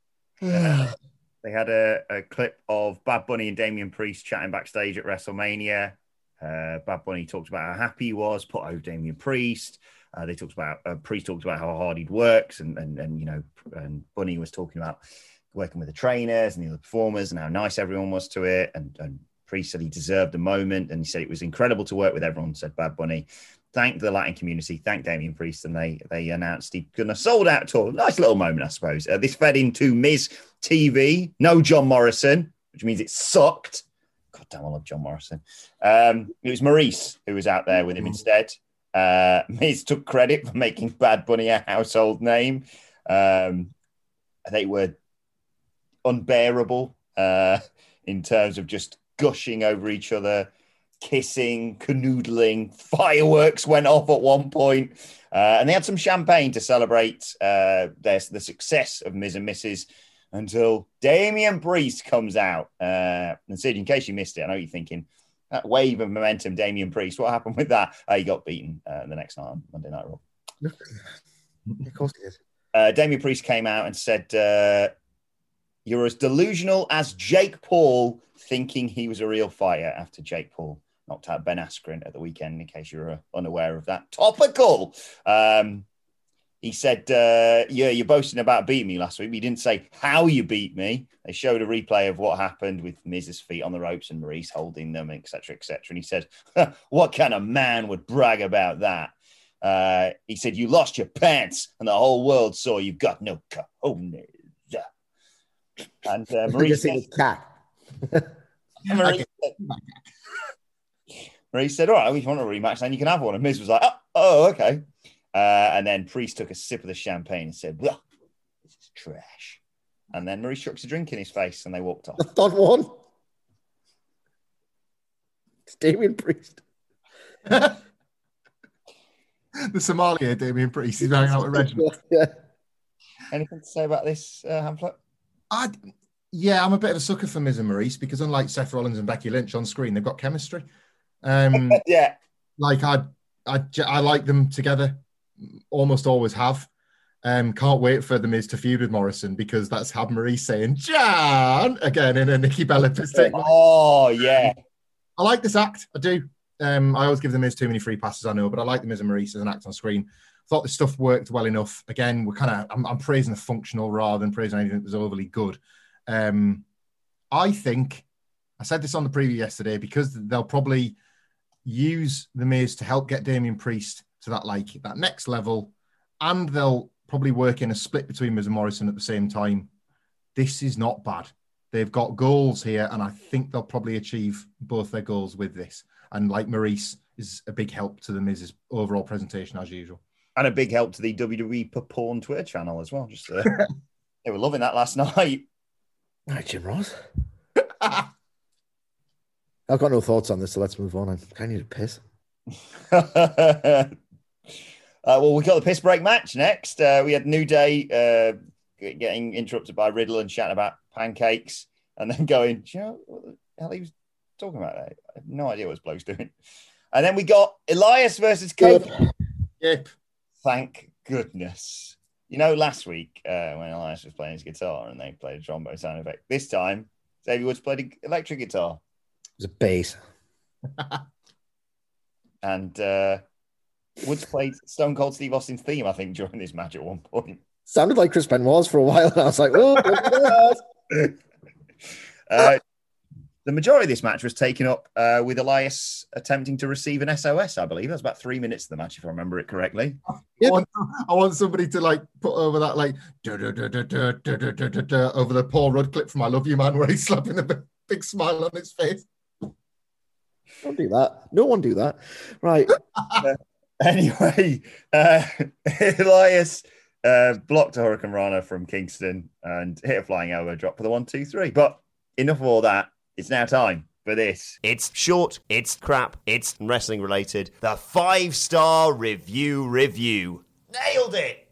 They had a, a clip of Bad Bunny and Damian Priest chatting backstage at WrestleMania. Uh, Bad Bunny talked about how happy he was, put over Damian Priest. Uh, they talked about uh, Priest talked about how hard he works, and and and you know, and Bunny was talking about working with the trainers and the other performers and how nice everyone was to it. And, and Priest said he deserved the moment, and he said it was incredible to work with everyone. Said Bad Bunny. Thanked the Latin community, thanked Damian Priest, and they they announced he'd gonna sold out tour. Nice little moment, I suppose. Uh, this fed into Miz T V. No John Morrison, which means it sucked. God damn, I love John Morrison. Um, it was Maurice who was out there with him instead. Uh, Miz took credit for making Bad Bunny a household name. Um, they were unbearable uh, in terms of just gushing over each other. Kissing, canoodling, fireworks went off at one point, uh, and they had some champagne to celebrate uh, their, the success of Miz and Missus until Damian Priest comes out. Uh, and Sid, in case you missed it, I know you're thinking, that wave of momentum, Damian Priest, what happened with that? Uh, he got beaten uh, the next night on Monday Night Raw. Of course he did. Uh, Damian Priest came out and said, uh, you're as delusional as Jake Paul thinking he was a real fighter after Jake Paul knocked out Ben Askren at the weekend, in case you're uh, unaware of that. Topical. Um, he said, uh, yeah, you're boasting about beating me last week, but you didn't say how you beat me. They showed a replay of what happened with Miz's feet on the ropes and Maurice holding them, et cetera, et cetera. And he said, what kind of man would brag about that? Uh, he said, you lost your pants and the whole world saw you've got no cojones. And uh, Maurice said, cat. Maurice said, Maurice said, all right, if you want a rematch, then you can have one. And Miz was like, oh, oh okay. Uh, and then Priest took a sip of the champagne and said, well, this is trash. And then Maurice chucks a drink in his face and they walked off. The third one. It's Damian Priest. The Somalia Damian Priest. He's hanging out with Reginald. Yeah. Anything to say about this, uh, Hamlet? I, yeah, I'm a bit of a sucker for Miz and Maurice because unlike Seth Rollins and Becky Lynch on screen, they've got chemistry. Um, yeah. Like, I, I, I like them together. Almost always have. Um, can't wait for the Miz to feud with Morrison because that's had Maurice saying John again in a Nikki Bella mistake. Oh, yeah. I like this act. I do. Um, I always give the Miz too many free passes, I know, but I like the Miz and Maurice as an act on screen. Thought this stuff worked well enough. Again, we're kind of, I'm, I'm praising the functional rather than praising anything that was overly good. Um, I think, I said this on the preview yesterday, because they'll probably use the Miz to help get Damian Priest to that, like, that next level, and they'll probably work in a split between Miz and Morrison at the same time. This is not bad. They've got goals here, and I think they'll probably achieve both their goals with this. And like Maurice is a big help to the Miz's overall presentation as usual. And a big help to the W W E Per Porn Twitter channel as well. Just uh, they were loving that last night. All right, Jim Ross. I've got no thoughts on this, so let's move on. I kind of need a piss. uh, well, we got the piss break match next. Uh, we had New Day uh, getting interrupted by Riddle and chatting about pancakes, and then going, do you know what the hell he was talking about? I have no idea what this bloke's doing. And then we got Elias versus Kofi. Yep. Thank goodness. You know, last week uh, when Elias was playing his guitar and they played a trombone sound effect, this time Xavier Woods played an electric guitar. It was a bass. And uh, Woods played Stone Cold Steve Austin's theme, I think, during this match at one point. Sounded like Chris Benoit's for a while, and I was like, oh, uh, the majority of this match was taken up uh, with Elias attempting to receive an S O S, I believe. That's about three minutes of the match, if I remember it correctly. I want, I want somebody to like put over that like duh, duh, duh, duh, duh, duh, duh, duh, duh, duh, over the Paul Rudd clip from I Love You Man, where he's slapping the big, big smile on his face. Don't do that. No one do that. Right. uh, anyway, uh, Elias uh, blocked a Hurricane Rana from Kingston and hit a flying elbow drop for the one, two, three. But enough of all that. It's now time for this. It's short, it's crap, it's wrestling related. The five star review review. Nailed it.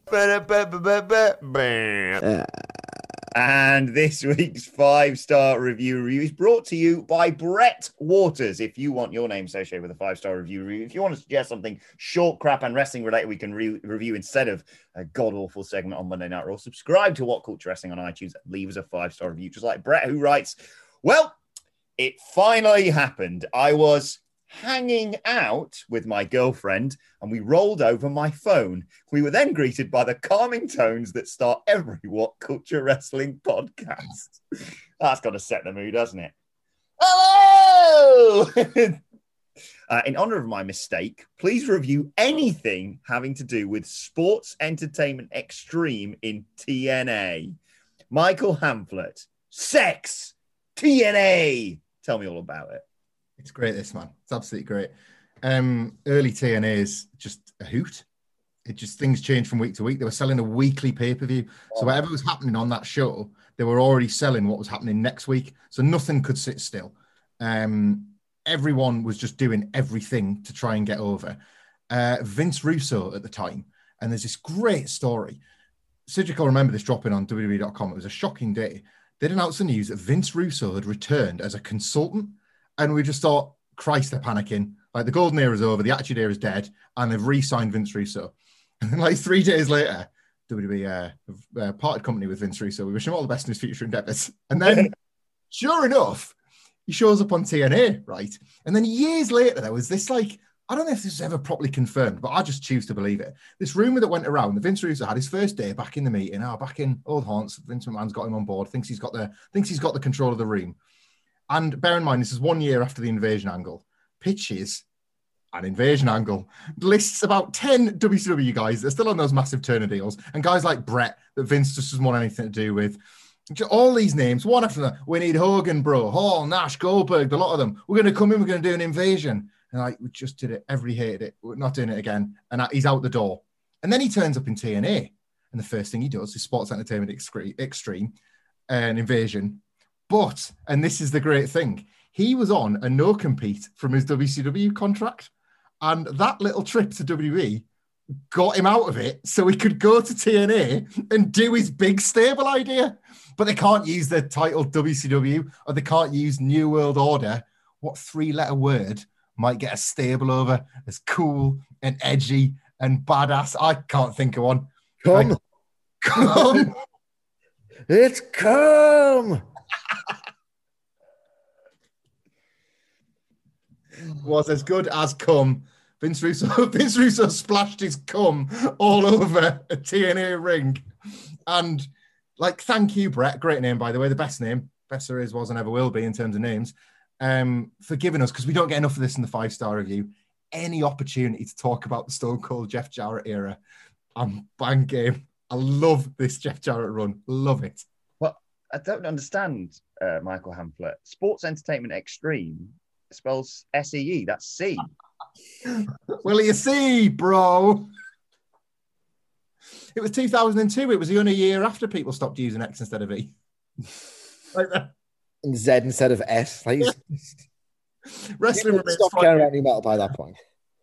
Uh, And this week's five-star review review is brought to you by Brett Waters. If you want your name associated with a five-star review review, if you want to suggest something short, crap, and wrestling related we can re- review instead of a god-awful segment on Monday Night Raw, subscribe to What Culture Wrestling on iTunes and leave us a five-star review, just like Brett, who writes, well, it finally happened. I was hanging out with my girlfriend and we rolled over my phone. We were then greeted by the calming tones that start every What Culture Wrestling podcast. That's got to set the mood, hasn't it? Hello! uh, in honor of my mistake, please review anything having to do with Sports Entertainment Extreme in T N A. Michael Hamflett, sex, T N A. Tell me all about it. It's great, this, man. It's absolutely great. Um, early T N A is just a hoot. It just, things change from week to week. They were selling a weekly pay-per-view. So whatever was happening on that show, they were already selling what was happening next week. So nothing could sit still. Um, everyone was just doing everything to try and get over. Uh, Vince Russo at the time, and there's this great story. Cedric will remember this dropping on W W E dot com. It was a shocking day. They'd announced the news that Vince Russo had returned as a consultant. And we just thought, Christ, they're panicking. Like, the golden era is over, the attitude era is dead, and they've re-signed Vince Russo. And then, like, three days later, W W E uh, uh, parted company with Vince Russo. We wish him all the best in his future endeavors. And then, sure enough, he shows up on T N A, right? And then years later, there was this, like, I don't know if this was ever properly confirmed, but I just choose to believe it. This rumor that went around that Vince Russo had his first day back in the meeting. Oh, back in old haunts. Vince McMahon's got him on board. Thinks he's got the thinks he's got the control of the room. And bear in mind, this is one year after the invasion angle. Pitches an invasion angle. Lists about ten W C W guys that are still on those massive Turner deals. And guys like Brett that Vince just doesn't want anything to do with. All these names, one after another. We need Hogan, bro. Hall, Nash, Goldberg, a lot of them. We're going to come in, we're going to do an invasion. And like, we just did it. Everybody hated it. We're not doing it again. And he's out the door. And then he turns up in T N A. And the first thing he does is Sports Entertainment Extreme, an invasion. But, and this is the great thing, he was on a no-compete from his W C W contract. And that little trip to W W E got him out of it so he could go to T N A and do his big stable idea. But they can't use the title W C W, or they can't use New World Order. What three-letter word might get a stable over as cool and edgy and badass? I can't think of one. Come. Like, come. It's come. Was as good as cum. Vince Russo, Vince Russo splashed his cum all over a T N A ring. And, like, thank you, Brett. Great name, by the way. The best name. Best there is, was, and ever will be in terms of names. Um, for giving us, because we don't get enough of this in the five-star review, any opportunity to talk about the Stone Cold Jeff Jarrett era. I'm bang game. I love this Jeff Jarrett run. Love it. Well, I don't understand, uh, Michael Hamflett. Sports Entertainment Extreme spells S E E. That's C. Well, you see, bro. It was two thousand two. It was the only year after people stopped using X instead of E. Like that. And Z instead of S. Like, Wrestling remains stop fun. caring about new metal by that point.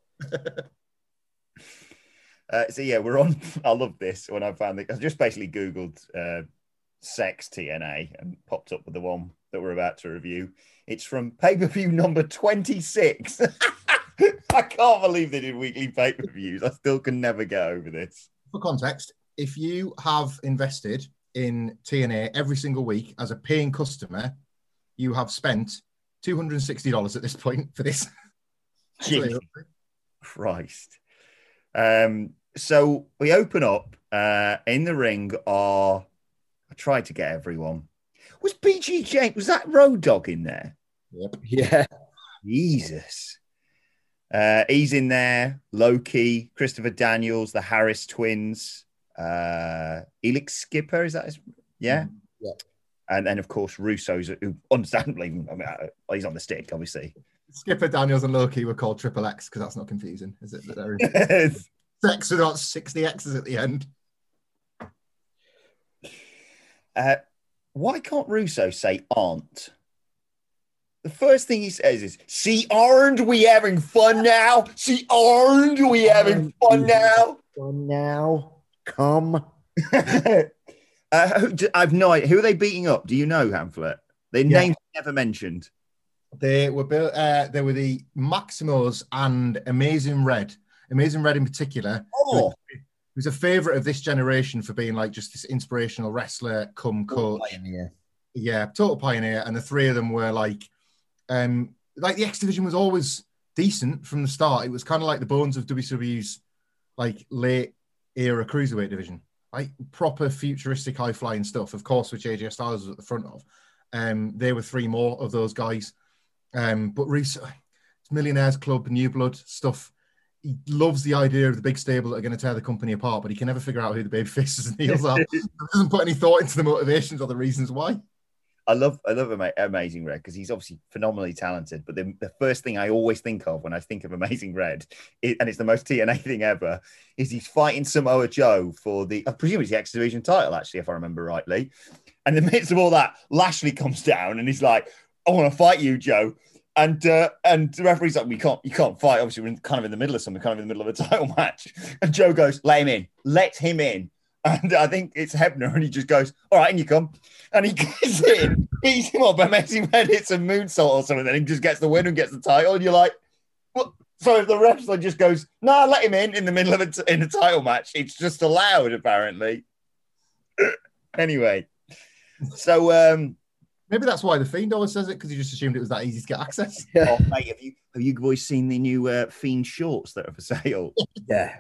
uh, so yeah, we're on. I love this when I found it. I just basically Googled uh, sex T N A and popped up with the one that we're about to review. It's from pay-per-view number twenty-six. I can't believe they did weekly pay-per-views. I still can never get over this. For context, if you have invested in T N A every single week as a paying customer, you have spent two hundred sixty dollars at this point for this. Jesus Christ. Um, so we open up. Uh, in the ring are... I tried to get everyone. Was B G J... Was that Road Dogg in there? Yep. Yeah. Jesus. Uh, he's in there. Loki, Christopher Daniels, the Harris twins, uh, Elix Skipper, is that his? Yeah. Yeah. And then, of course, Russo's, who understandably, I mean, uh, he's on the stick, obviously. Skipper, Daniels, and Loki were called Triple X because that's not confusing, is it? That they're in sex with about sixty X's at the end. Uh, why can't Russo say aunt? The first thing he says is, see, aren't we having fun now? See, aren't we having fun now? Fun now. Come. uh, who, I've no idea. Who are they beating up? Do you know, Hamflet? Their Yeah. names never mentioned. They were built, uh, they were the Maximos and Amazing Red. Amazing Red in particular. Oh. Who was a favorite of this generation for being like just this inspirational wrestler, come coach. Pioneer. Yeah, total pioneer. And the three of them were like, um, like the X Division was always decent from the start. It was kind of like the bones of W W E's like late era cruiserweight division, like proper futuristic high flying stuff. Of course, which A J Styles was at the front of. Um, there were three more of those guys. Um, but Reese, Millionaires Club, New Blood stuff. He loves the idea of the big stable that are going to tear the company apart, but he can never figure out who the baby faces and heels are. He doesn't put any thought into the motivations or the reasons why. I love I love Ama- Amazing Red because he's obviously phenomenally talented. But the, the first thing I always think of when I think of Amazing Red, is, and it's the most T N A thing ever, is he's fighting Samoa Joe for the, I presume it's the X Division title, actually, if I remember rightly. And in the midst of all that, Lashley comes down and he's like, I want to fight you, Joe. And uh, and the referee's like, we can't, you can't fight. Obviously, we're in, kind of in the middle of something, kind of in the middle of a title match. And Joe goes, let him in, let him in. And I think it's Hebner, and he just goes, all right, and you come. And he gets in, beats him up, Amazing Red hits a moonsault or something, then he just gets the win and gets the title. And you're like, what? So if the wrestler just goes, no, nah, let him in in the middle of a, t- in a title match, it's just allowed, apparently. Anyway, so um, maybe that's why the Fiend always says it, because he just assumed it was that easy to get access. Oh, mate, have you have you boys seen the new uh, Fiend shorts that are for sale? Yeah.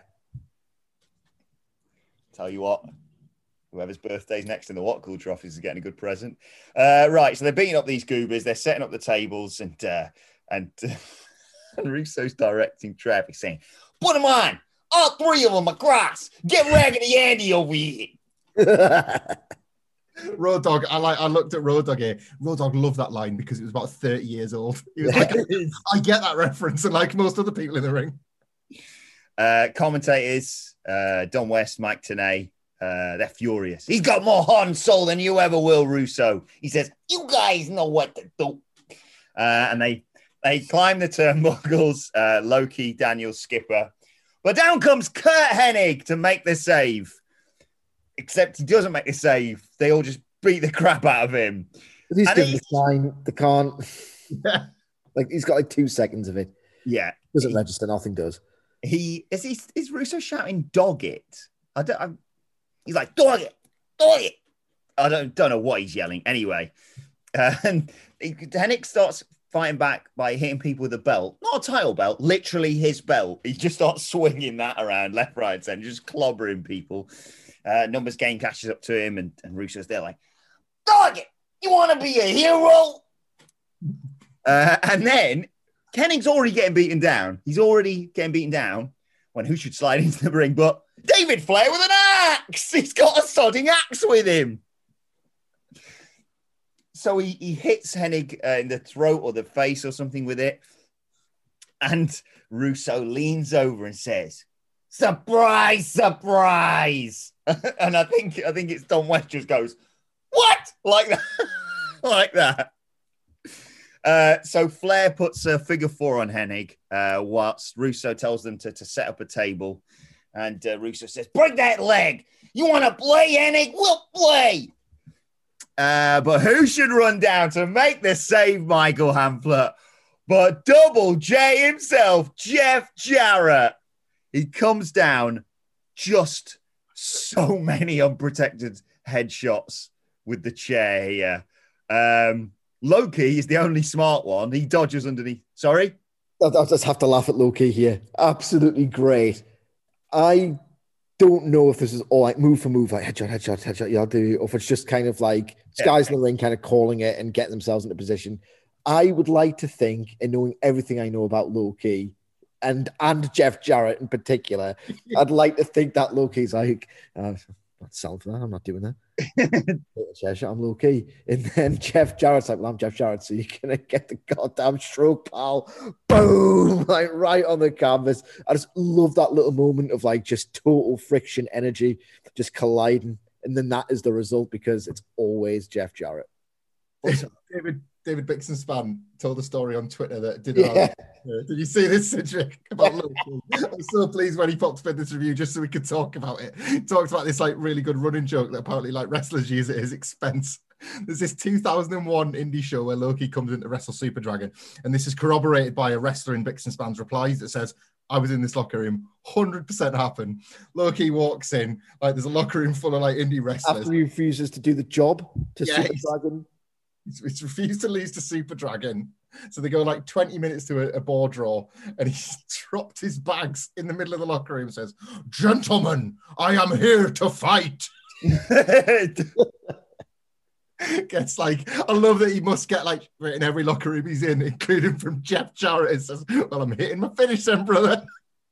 Tell you what, whoever's birthday's next in the What Culture office is getting a good present. Uh, right, so they're beating up these goobers, they're setting up the tables, and uh, and, uh, and Russo's directing traffic, saying, "Put them on, all three of them across. Get Raggedy Andy over here." Road Dogg, I like. I looked at Road Dogg here. Road Dogg loved that line because it was about thirty years old. He was like, I get that reference, and like most other people in the ring. Uh, commentators, uh, Don West, Mike Tenay, uh, they're furious. He's got more heart and soul than you ever will, Russo. He says, you guys know what to do. Uh, and they they climb the turnbuckles, uh, Loki, Daniel, Skipper. But down comes Kurt Hennig to make the save. Except he doesn't make the save. They all just beat the crap out of him. At least And give he- him a sign. They can't. Yeah. Like, he's got like two seconds of it. Yeah. Doesn't He- register. Nothing does. He is he is Russo shouting "dog it"? I don't. I'm, he's like "dog it, dog it." I don't don't know what he's yelling. Anyway, uh, and he, Hennig starts fighting back by hitting people with a belt, not a title belt, literally his belt. He just starts swinging that around left, right, center, just clobbering people. Uh, Numbers Game catches up to him, and, and Russo's there like, "Dog it, you want to be a hero?" Uh, and then. Kenning's already getting beaten down. He's already getting beaten down when who should slide into the ring? But David Flair with an axe. He's got a sodding axe with him. So he, he hits Hennig uh, in the throat or the face or something with it. And Russo leans over and says, surprise, surprise. And I think I think it's Don West just goes, what? Like that. like that. Uh, so Flair puts a figure four on Hennig, uh, whilst Russo tells them to, to set up a table. And uh, Russo says, break that leg. You want to play, Hennig? We'll play. Uh, but who should run down to make the save, Michael Hamflett? But Double J himself, Jeff Jarrett. He comes down, just so many unprotected headshots with the chair here. Um, Loki is the only smart one. He dodges underneath. Sorry? I'll just have to laugh at Loki here. Absolutely great. I don't know if this is all like move for move, like headshot, headshot, headshot, yeah, I'll do, or if it's just kind of like guys in the ring kind of calling it and getting themselves into position. I would like to think, and knowing everything I know about Loki and and Jeff Jarrett in particular, I'd like to think that Loki's like, uh, not selling for that, I'm not doing that. I'm low key. And then Jeff Jarrett's like, well, I'm Jeff Jarrett, so you're gonna get the goddamn stroke, pal. Boom, like right on the canvas. I just love that little moment of like just total friction energy, just colliding. And then that is the result because it's always Jeff Jarrett. David David Bixenspan told a story on Twitter that did. Yeah. Uh, did you see this, Cedric? About Loki? I'm so pleased when he popped up in this review just so we could talk about it. He talked about this like really good running joke that apparently like wrestlers use at his expense. There's this two thousand one indie show where Loki comes in to wrestle Super Dragon, and this is corroborated by a wrestler in Bixenspan's replies that says, I was in this locker room, one hundred percent happened. Loki walks in, like there's a locker room full of like indie wrestlers. After he refuses to do the job to yeah, Super Dragon. He's, he's refused to lose to Super Dragon. So they go like twenty minutes to a, a board draw, and he's dropped his bags in the middle of the locker room and says, gentlemen, I am here to fight. Gets like, I love that he must get like in every locker room he's in, including from Jeff Jarrett. It says, well, I'm hitting my finish then, brother.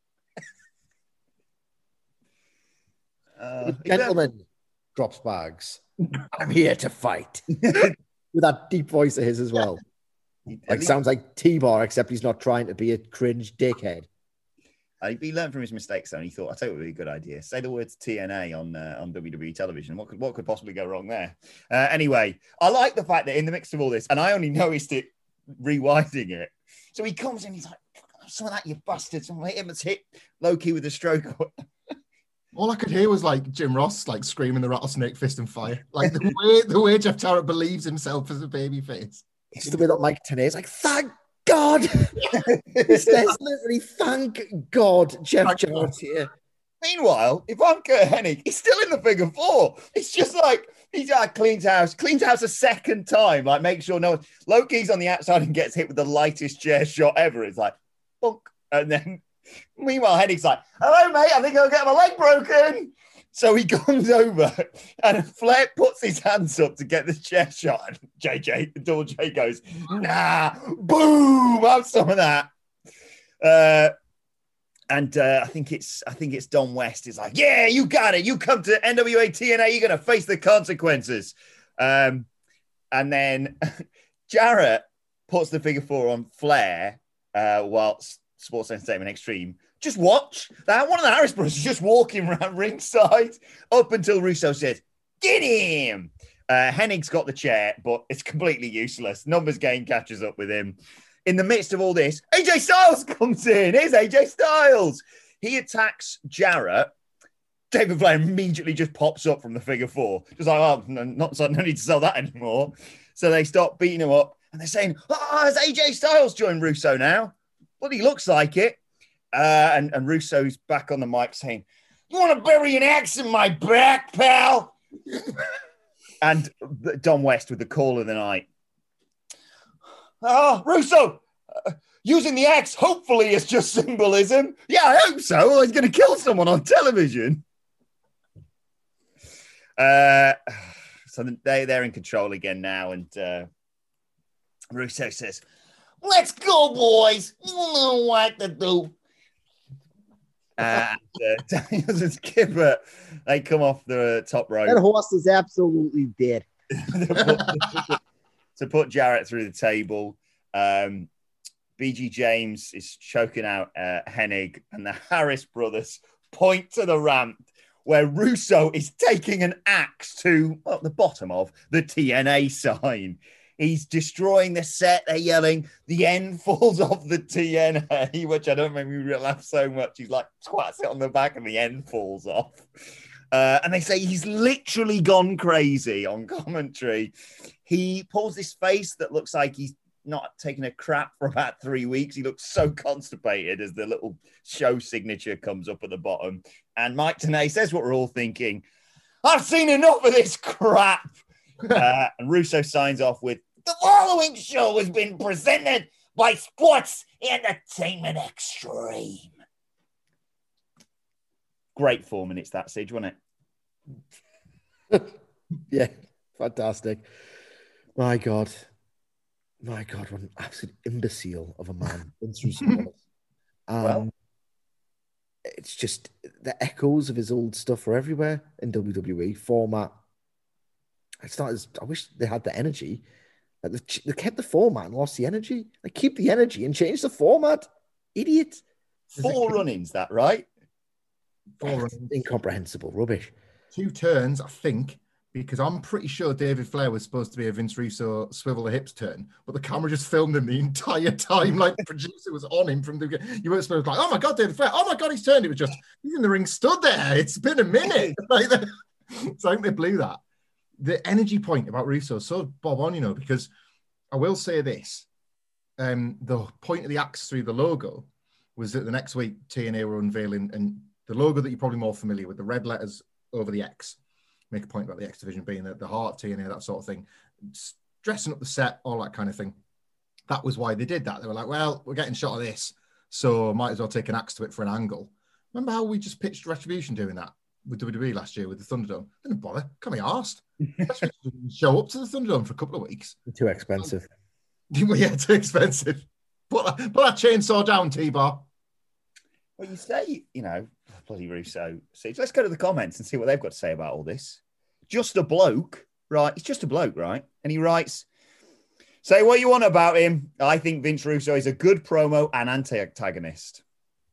Uh, gentlemen, drops bags. I'm here to fight. With that deep voice of his as well. Like sounds like T-Bar, except he's not trying to be a cringe dickhead. Uh, he learned from his mistakes, though, and he thought, "I tell you what would be a good idea: say the words T N A on uh, on W W E television. What could what could possibly go wrong there?" Uh, anyway, I like the fact that in the mix of all this, and I only noticed it rewinding it. So he comes in, he's like, "Some of that, you bastard! Some hit him, let's hit Loki with a stroke." All I could hear was like Jim Ross like screaming the rattlesnake fist and fire. Like the way the way Jeff Jarrett believes himself as a babyface. It's the way that Mike Tenay is like, thank God. It says literally, thank God Jeff thank Jarrett's God. Here. Meanwhile, if I'm Kurt Hennig, he's still in the figure four. It's just like he's like cleans house, cleans house a second time. Like make sure no one Loki's on the outside and gets hit with the lightest chair shot ever. It's like, bonk. And then meanwhile, Hennig's like, hello, mate, I think I'll get my leg broken. So he comes over and Flair puts his hands up to get the chair shot. And J J, Double J goes, nah, boom, have some of that. Uh, and uh, I think it's I think it's Don West is like, yeah, you got it. You come to N W A T N A, you're going to face the consequences. Um, and then Jarrett puts the figure four on Flair uh, whilst Sports Entertainment Extreme. Just watch that. One of the Harris brothers is just walking around ringside up until Russo says, get him. Uh, Hennig's got the chair, but it's completely useless. Numbers game catches up with him. In the midst of all this, A J Styles comes in. Here's A J Styles. He attacks Jarrett. David Blair immediately just pops up from the figure four. Just like, oh, no, not, no need to sell that anymore. So they stop beating him up. And they're saying, oh, has A J Styles joined Russo now? Well, he looks like it. Uh, and, and Russo's back on the mic saying, you want to bury an axe in my back, pal? And Don West with the call of the night. Oh, Russo, uh, using the axe hopefully is just symbolism. Yeah, I hope so. Well, he's going to kill someone on television. Uh, so they, they're in control again now. And uh, Russo says, let's go, boys. You know what to do. And uh, Daniels and Skipper, they come off the top rope. That horse is absolutely dead. to, put, to put Jarrett through the table. Um, B G James is choking out uh, Hennig, and the Harris brothers point to the ramp where Russo is taking an axe to well, the bottom of the T N A sign. He's destroying the set. They're yelling. The end falls off the T N A, which I don't make me laugh so much. He's like twats it on the back and the end falls off. Uh, and they say he's literally gone crazy on commentary. He pulls this face that looks like he's not taken a crap for about three weeks. He looks so constipated as the little show signature comes up at the bottom. And Mike Tenay says what we're all thinking. I've seen enough of this crap. uh, and Russo signs off with, the following show has been presented by Sports Entertainment Extreme. Great four minutes, that, Sige, wasn't it? Yeah, fantastic. My God. My God, what an absolute imbecile of a man. um, well, it's just the echoes of his old stuff are everywhere in W W E format. It's not as, I wish they had the energy. Like they, they kept the format and lost the energy. Like, keep the energy and change the format. Idiot. Four run-ins, that right? Four run-ins. Incomprehensible rubbish. Two turns, I think, because I'm pretty sure David Flair was supposed to be a Vince Russo swivel the hips turn, but the camera just filmed him the entire time. Like, the producer was on him from the beginning. You weren't supposed to be like, oh my God, David Flair, oh my God, he's turned. It was just, he's in the ring, stood there. It's been a minute. Like, so I think they blew that. The energy point about Russo is so bob on, you know, because I will say this. Um, the point of the axe through the logo was that the next week T N A were unveiling, and the logo that you're probably more familiar with, the red letters over the X, make a point about the X division being the, the heart of T N A, that sort of thing, dressing up the set, all that kind of thing. That was why they did that. They were like, well, we're getting shot of this, so might as well take an axe to it for an angle. Remember how we just pitched Retribution doing that with W W E last year with the Thunderdome? Didn't bother. Can't be arsed. Show up to the Thunderdome for a couple of weeks. Too expensive. Well, yeah, too expensive. Put that, put that chainsaw down, T-Bar. Well, you say, you know, bloody Russo. See, let's go to the comments and see what they've got to say about all this. Just a bloke, right? It's just a bloke, right? And he writes, say what you want about him. I think Vince Russo is a good promo and antagonist.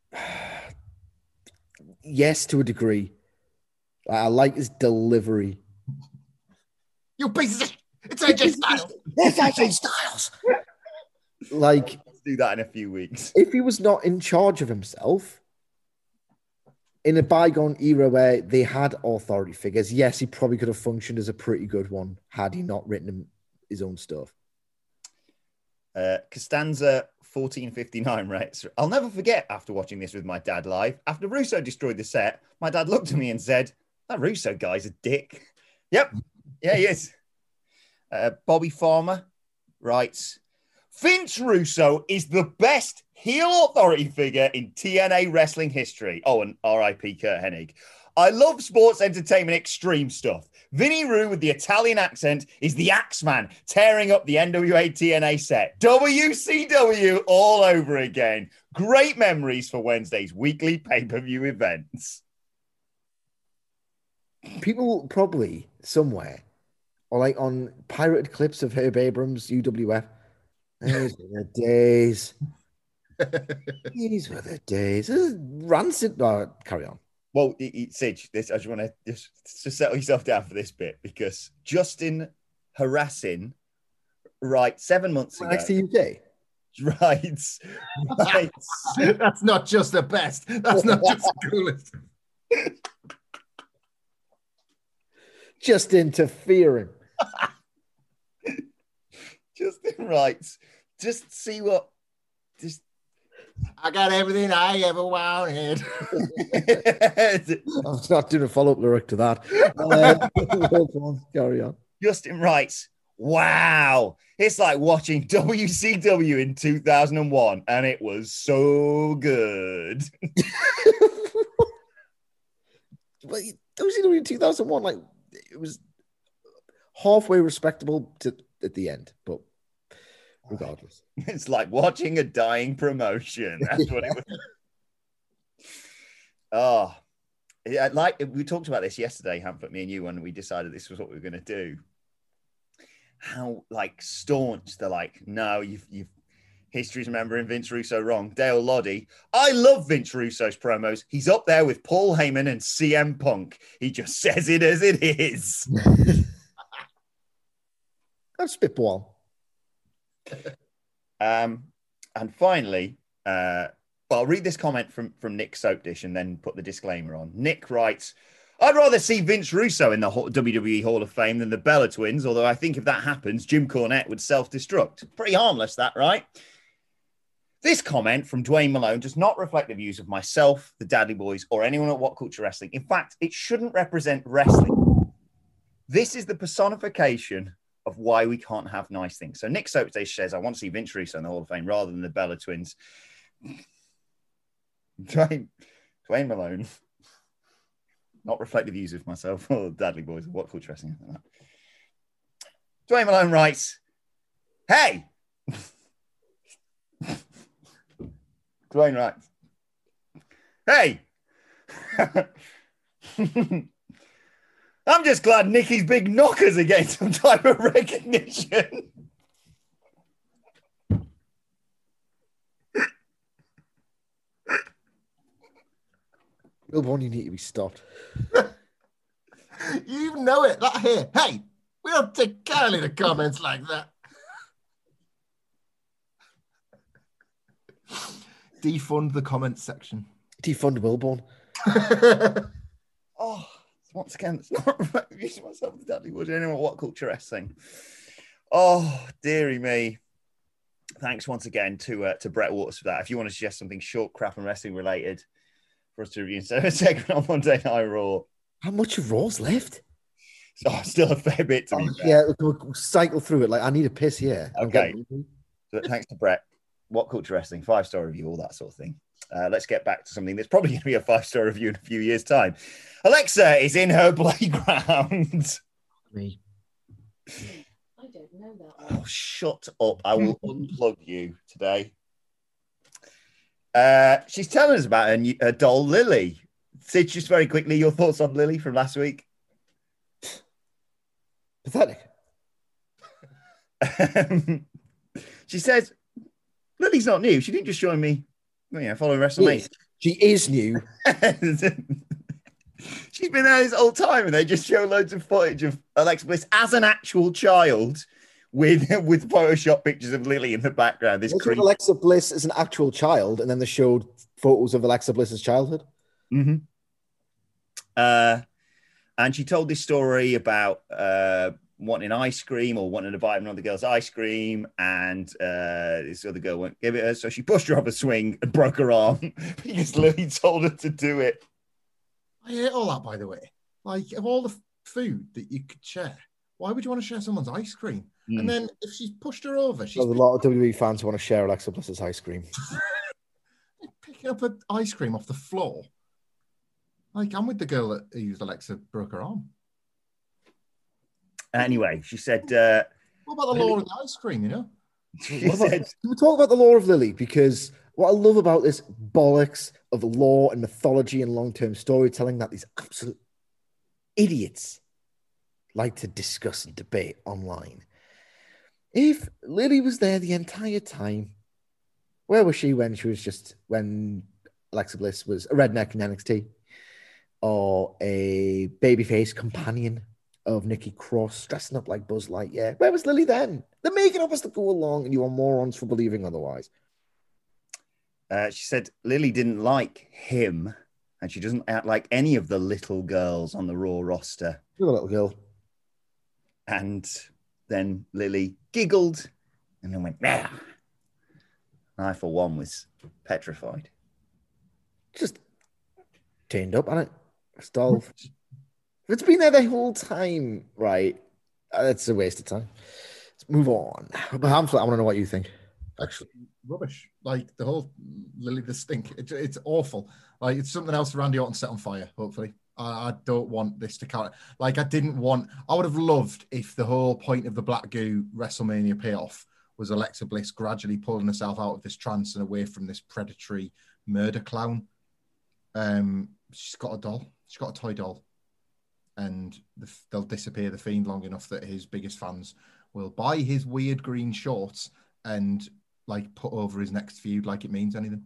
Yes, to a degree. I like his delivery. You piece of shit. It's A J Styles. It's A J Styles. Like, let's do that in a few weeks. If he was not in charge of himself, in a bygone era where they had authority figures, yes, he probably could have functioned as a pretty good one had he not written him his own stuff. Uh, Costanza fourteen fifty-nine writes, I'll never forget after watching this with my dad live. After Russo destroyed the set, my dad looked at me and said, that Russo guy's a dick. Yep. Yeah, he is. Uh, Bobby Farmer writes, Vince Russo is the best heel authority figure in T N A wrestling history. Oh, and R I P Kurt Hennig. I love sports entertainment extreme stuff. Vinny Roo with the Italian accent is the Axeman tearing up the N W A T N A set. W C W all over again. Great memories for Wednesday's weekly pay-per-view events. People probably somewhere, or like on pirated clips of Herb Abrams, U W F, those were the days. These were the days. This is rancid. Oh, carry on. Well, Sige, this I just want to just, just settle yourself down for this bit, because Justin Harassing, right, seven months ago. Next to U K. Right. Right. That's not just the best. That's not just the coolest. Just interfering. Justin writes, just see what, just I got everything I ever wanted. I'm not doing a follow-up lyric to that. Uh, carry on. Justin writes, wow, it's like watching W C W in two thousand one, and it was so good. But W C W in two thousand one, like, it was halfway respectable to at the end, but regardless. It's like watching a dying promotion. That's what it was. Oh, yeah, like we talked about this yesterday, Hamflet, me and you, when we decided this was what we were going to do. How like staunch they're like, no, you've you've history's remembering Vince Russo wrong. Dale Loddy, I love Vince Russo's promos. He's up there with Paul Heyman and C M Punk. He just says it as it is. That's spitball. Um, and finally, uh, well, I'll read this comment from, from Nick Soapdish and then put the disclaimer on. Nick writes, I'd rather see Vince Russo in the W W E Hall of Fame than the Bella Twins, although I think if that happens, Jim Cornette would self-destruct. Pretty harmless, that, right? This comment from Dwayne Malone does not reflect the views of myself, the Dudley Boys, or anyone at What Culture Wrestling. In fact, it shouldn't represent wrestling. This is the personification of why we can't have nice things. So Nick Soapdish says, I want to see Vince Russo in the Hall of Fame rather than the Bella Twins. Dwayne, Dwayne Malone, not reflect the views of myself or the Dudley Boys or What Culture Wrestling. Like Dwayne Malone writes, hey! Dwayne writes, hey! I'm just glad Nicky's big knockers are getting some type of recognition. Wilborn, you need to be stopped. You know it. That here. Hey, we don't take kindly to comments like that. Defund the comments section. Defund Wilborn. Oh, once again, it's not using myself as Dudley Wood. Anyone What Culture Wrestling? Oh, dearie me. Thanks once again to uh, to Brett Waters for that. If you want to suggest something short, crap, and wrestling related for us to review instead of a segment on Monday Night Raw. How much of Raw's left? Oh, still a fair bit to oh, be Yeah, we'll, we'll cycle through it. Like, I need a piss here. Okay. So thanks to Brett. What Culture Wrestling, five-star review, all that sort of thing. Uh, let's get back to something that's probably going to be a five-star review in a few years' time. Alexa is in her playground. Me. I don't know that one. Oh, shut up. I will unplug you today. Uh, she's telling us about her, new, her doll, Lily. Sid, just very quickly, your thoughts on Lily from last week? Pathetic. Um, she says, Lily's not new. She didn't just join me, you know, following WrestleMania. She is new. She's been there this whole time, and they just show loads of footage of Alexa Bliss as an actual child with with Photoshop pictures of Lily in the background. This creep. Alexa Bliss is an actual child, and then they showed photos of Alexa Bliss's childhood. Mm-hmm. Uh, and she told this story about uh, wanting ice cream or wanting to buy another girl's ice cream, and uh, this other girl won't give it her, so she pushed her off a swing and broke her arm because Lily told her to do it. I hate all that, by the way. Like, of all the f- food that you could share, why would you want to share someone's ice cream? Mm. And then if she's pushed her over, she's There's a lot of W W E fans who want to share Alexa Bliss's ice cream. Picking up an ice cream off the floor. Like, I'm with the girl that used Alexa, broke her arm. Anyway, she said... Uh, what about the law of the ice cream, you know? She said, we talk about the law of Lily, because what I love about this bollocks of law and mythology and long-term storytelling that these absolute idiots like to discuss and debate online. If Lily was there the entire time, where was she when she was just, when Alexa Bliss was a redneck in N X T or a babyface companion of Nikki Cross dressing up like Buzz Lightyear? Where was Lily then? They're making up as they go along, and you are morons for believing otherwise. Uh, she said Lily didn't like him, and she doesn't act like any of the little girls on the Raw roster. You're a little girl. And then Lily giggled and then went, yeah. I, for one, was petrified. Just turned up, hasn't it? Stalled. If it's been there the whole time, right, it's a waste of time. Let's move on. But Hamflet, I want to know what you think. Actually, rubbish. Like, the whole Lily the stink. It, it's awful. Like, it's something else Randy Orton set on fire, hopefully. I, I don't want this to count. Like, I didn't want... I would have loved if the whole point of the Black Goo WrestleMania payoff was Alexa Bliss gradually pulling herself out of this trance and away from this predatory murder clown. Um, she's got a doll. She's got a toy doll. And the, they'll disappear the Fiend long enough that his biggest fans will buy his weird green shorts and, like, put over his next feud like it means anything.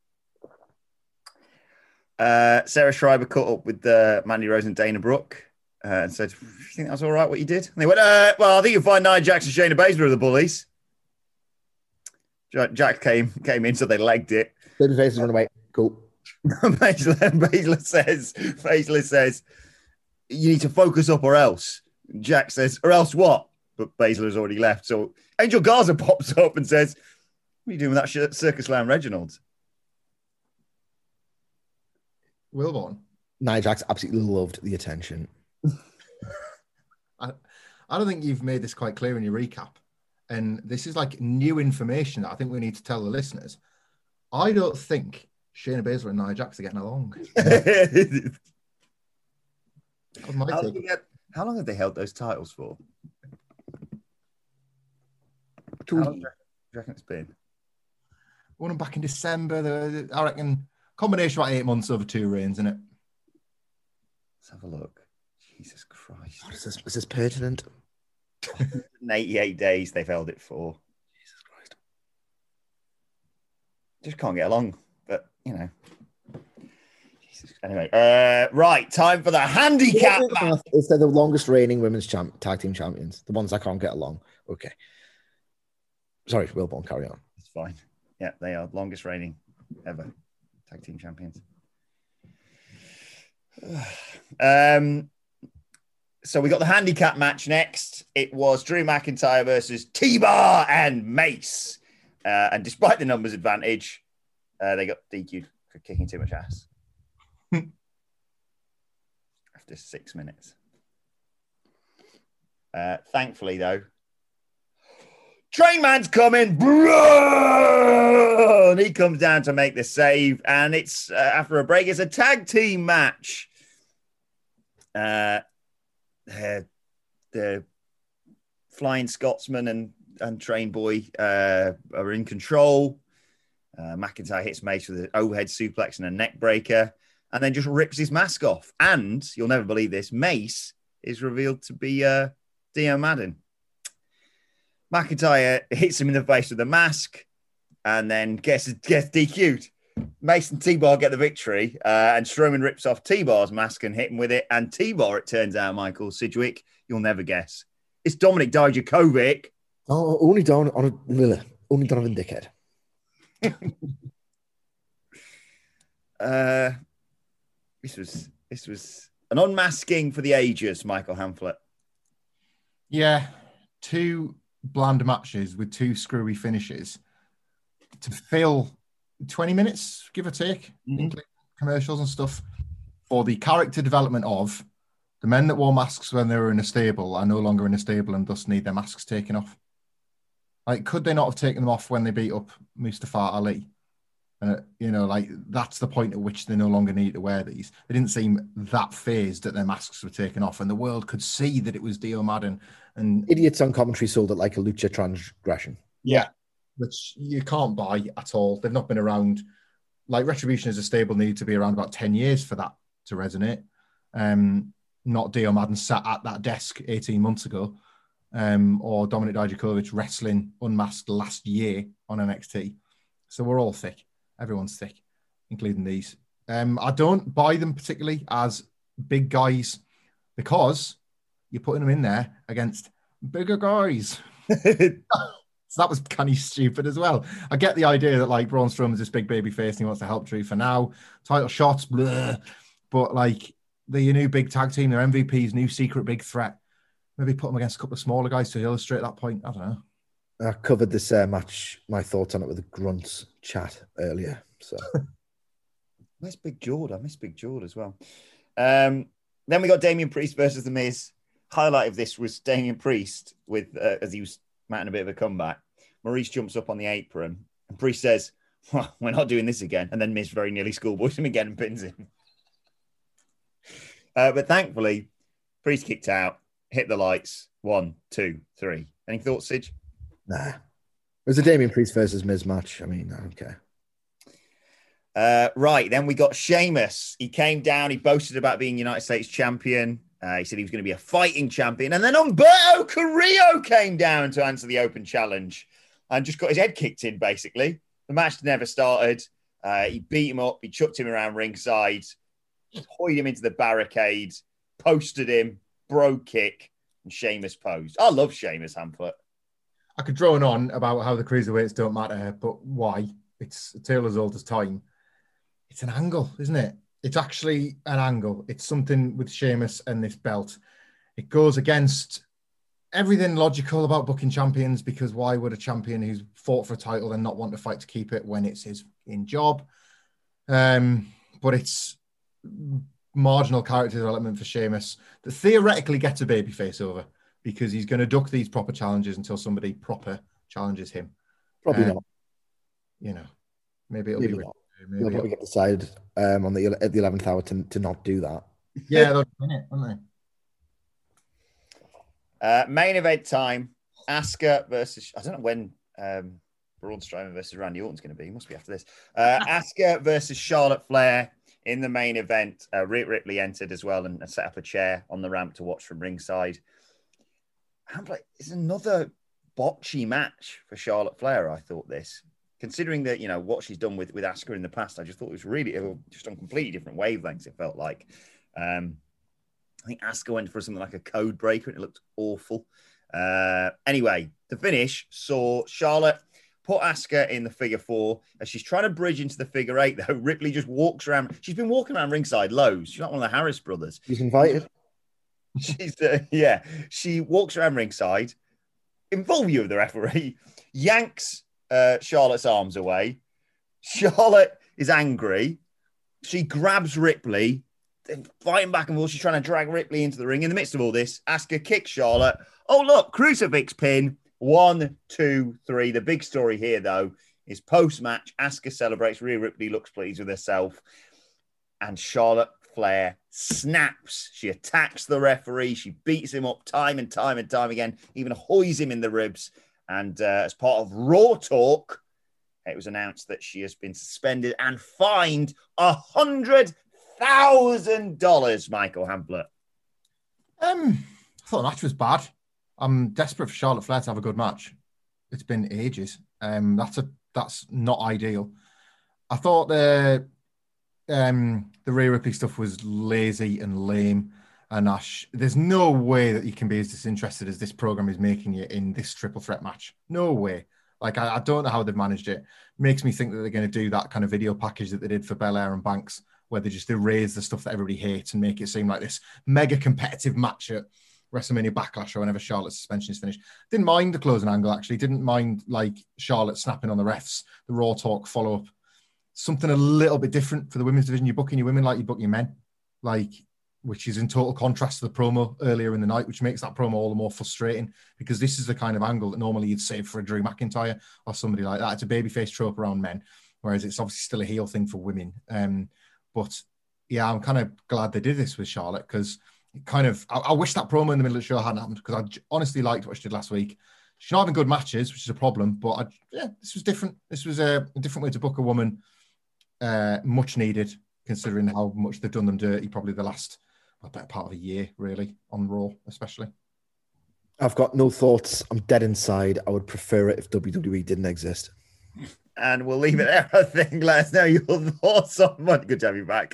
Uh, Sarah Schreiber caught up with uh, Mandy Rose and Dana Brooke uh, and said, "Do you think that was all right what you did?" And they went, uh, well, I think you'll find Nia Jax and Shayna Baszler are the bullies. Jack came came in, so they legged it. Babyface is running away. Cool. Baszler, Baszler says, Baszler says, you need to focus up or else. Jack says, or else what? But Baszler's already left. So Angel Garza pops up and says, what are you doing with that shirt, Circus Lamb Reginald? Wilborn. Nia Jax absolutely loved the attention. I, I don't think you've made this quite clear in your recap. And this is like new information that I think we need to tell the listeners. I don't think Shayna Baszler and Nia Jax are getting along. how, long get, how long have they held those titles for? How long do you reckon it's been? Won them back in December. The, I reckon combination of about eight months over two reigns, isn't it? Let's have a look. Jesus Christ. Is this, is this pertinent? one hundred eighty-eight days they've held it for. Jesus Christ. Just can't get along, but you know. Jesus. Anyway, uh, right, time for the handicap match. Is they're the longest reigning women's champ, tag team champions, the ones that can't get along. Okay. Sorry, Wilborn, carry on. It's fine. Yeah, they are longest reigning ever tag team champions. um, so we got the handicap match next. It was Drew McIntyre versus T-Bar and Mace. Uh, and despite the numbers advantage, uh, they got D Q'd for kicking too much ass. After six minutes. Uh, thankfully, though, Train Man's coming, bro! And he comes down to make the save, and it's uh, after a break. It's a tag team match. Uh, uh, the Flying Scotsman and and Train Boy uh, are in control. Uh, McIntyre hits Mace with an overhead suplex and a neck breaker, and then just rips his mask off. And you'll never believe this: Mace is revealed to be uh, Dio Madden. McIntyre hits him in the face with a mask and then gets, gets D Q'd. Mace and T-Bar get the victory, uh, and Strowman rips off T-Bar's mask and hit him with it. And T-Bar, it turns out, Michael Sidgwick, you'll never guess. It's Dominic Dijakovic. Oh, only down on a only Donovan Dickhead. uh, this was this was an unmasking for the ages, Michael Hamflett. Yeah, two bland matches with two screwy finishes to fill twenty minutes, give or take, mm-hmm. commercials and stuff, for the character development of the men that wore masks when they were in a stable are no longer in a stable and thus need their masks taken off. Like, could they not have taken them off when they beat up Mustafa Ali? Uh, you know, like, that's the point at which they no longer need to wear these. They didn't seem that phased that their masks were taken off, and the world could see that it was Dio Madden. And idiots on commentary sold it like a lucha transgression. Yeah, which you can't buy at all. They've not been around. Like, Retribution as a stable needed to be around about ten years for that to resonate. Um, not Dio Madden sat at that desk eighteen months ago, um, or Dominic Dijakovic wrestling unmasked last year on N X T. So we're all thick. Everyone's thick, including these. Um, I don't buy them particularly as big guys because you're putting them in there against bigger guys. So that was kind of stupid as well. I get the idea that, like, Braun Strowman's this big baby face and he wants to help Drew for now. Title shots, blah. But, like, they're your new big tag team. They're M V P's new secret big threat. Maybe put them against a couple of smaller guys to illustrate that point. I don't know. I covered this uh, match, my thoughts on it with a Grunts chat earlier. So, Where's Big Jord? I miss Big Jord as well. Um, then we got Damian Priest versus The Miz. Highlight of this was Damian Priest with uh, as he was mounting a bit of a comeback. Maurice jumps up on the apron and Priest says, well, "We're not doing this again." And then Miz very nearly schoolboys him again and pins him. Uh, but thankfully, Priest kicked out, hit the lights. One, two, three. Any thoughts, Sidge? Nah. It was a Damian Priest versus Miz match. I mean, I don't care. Uh, right, then we got Sheamus. He came down, he boasted about being United States champion. Uh, he said he was going to be a fighting champion. And then Humberto Carrillo came down to answer the open challenge and just got his head kicked in, basically. The match never started. Uh, he beat him up. He chucked him around ringside, hoyed him into the barricade, posted him, bro kick, and Sheamus posed. I love Sheamus, Hamflett. I could drone on about how the cruiserweights don't matter, but why? It's a tale as old as time. It's an angle, isn't it? It's actually an angle. It's something with Sheamus and this belt. It goes against everything logical about booking champions, because why would a champion who's fought for a title and not want to fight to keep it when it's his in job? Um, but it's marginal character development for Sheamus that theoretically gets a babyface over, because he's going to duck these proper challenges until somebody proper challenges him. Probably um, not. You know, maybe it'll Maybe be. not. Maybe They'll probably get decided um, on the at the eleventh hour to, to not do that. Yeah, they'll win it, won't they? Uh, main event time: Asuka versus, I don't know when um, Braun Strowman versus Randy Orton's going to be. It must be after this. Uh, Asuka versus Charlotte Flair in the main event. Uh, Rhea Ripley entered as well and set up a chair on the ramp to watch from ringside. I'm like, it's another botchy match for Charlotte Flair. I thought this, considering that, you know, what she's done with with Asuka in the past, I just thought it was really it was just on completely different wavelengths. It felt like. Um, I think Asuka went for something like a code breaker and it looked awful. Uh, anyway, the finish saw Charlotte put Asuka in the figure four. As she's trying to bridge into the figure eight, though, Ripley just walks around. She's been walking around ringside loads. She's not one of the Harris brothers. She's invited. She's uh, yeah. She walks around ringside in full view of the referee, yanks uh, Charlotte's arms away. Charlotte is angry. She grabs Ripley. Fighting back and forth, she's trying to drag Ripley into the ring. In the midst of all this, Asuka kicks Charlotte. Oh, look, crucifix pin. One, two, three. The big story here, though, is post-match. Asuka celebrates. Rhea Ripley looks pleased with herself. And Charlotte Flair snaps. She attacks the referee. She beats him up time and time and time again, even hoys him in the ribs. And uh, as part of Raw Talk, it was announced that she has been suspended and fined a hundred thousand dollars, Michael Hamflett. Um, I thought the match was bad. I'm desperate for Charlotte Flair to have a good match. It's been ages. Um, that's a that's not ideal. I thought the um the Rhea Ripley stuff was lazy and lame. And Ash, there's no way that you can be as disinterested as this program is making you in this triple threat match. No way. Like I, I don't know how they've managed it. Makes me think that they're going to do that kind of video package that they did for Belair and Banks, where they just erase the stuff that everybody hates and make it seem like this mega competitive match at WrestleMania Backlash or whenever Charlotte's suspension is finished. Didn't mind the closing angle, actually. Didn't mind, like, Charlotte snapping on the refs, the Raw Talk follow-up. Something a little bit different for the women's division. You're booking your women like you book your men, like, which is in total contrast to the promo earlier in the night, which makes that promo all the more frustrating, because this is the kind of angle that normally you'd save for a Drew McIntyre or somebody like that. It's a babyface trope around men, whereas it's obviously still a heel thing for women. Um, But yeah, I'm kind of glad they did this with Charlotte, because it kind of, I, I wish that promo in the middle of the show hadn't happened, because I j- honestly liked what she did last week. She's not having good matches, which is a problem, but I, yeah, this was different. This was a, a different way to book a woman, uh, much needed, considering how much they've done them dirty probably the last, well, better part of a year, really, on Raw especially. I've got no thoughts. I'm dead inside. I would prefer it if W W E didn't exist. And we'll leave it there, I think. Let us know your thoughts on Monday. Good to have you back.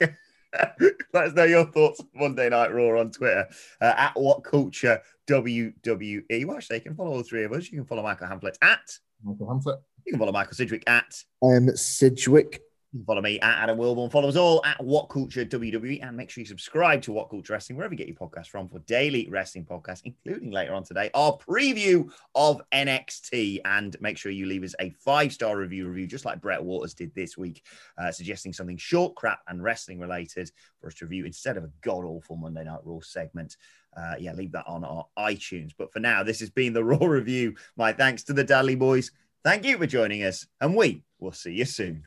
Let us know your thoughts on Monday Night Raw on Twitter uh, at What Culture W W E. Well, actually, you can follow all three of us. You can follow Michael Hamflett at Michael Hamflett. You can follow Michael Sidgwick at um, Sidgwick. You can follow me at Adam Wilborn. Follow us all at What Culture W W E, and make sure you subscribe to What Culture Wrestling wherever you get your podcasts from for daily wrestling podcasts, including later on today our preview of N X T. And make sure you leave us a five-star review review, just like Brett Waters did this week, uh, suggesting something short, crap, and wrestling related for us to review instead of a god awful Monday Night Raw segment. Uh, yeah, leave that on our iTunes. But for now, this has been the Raw review. My thanks to the Dudley Boys. Thank you for joining us, and we will see you soon.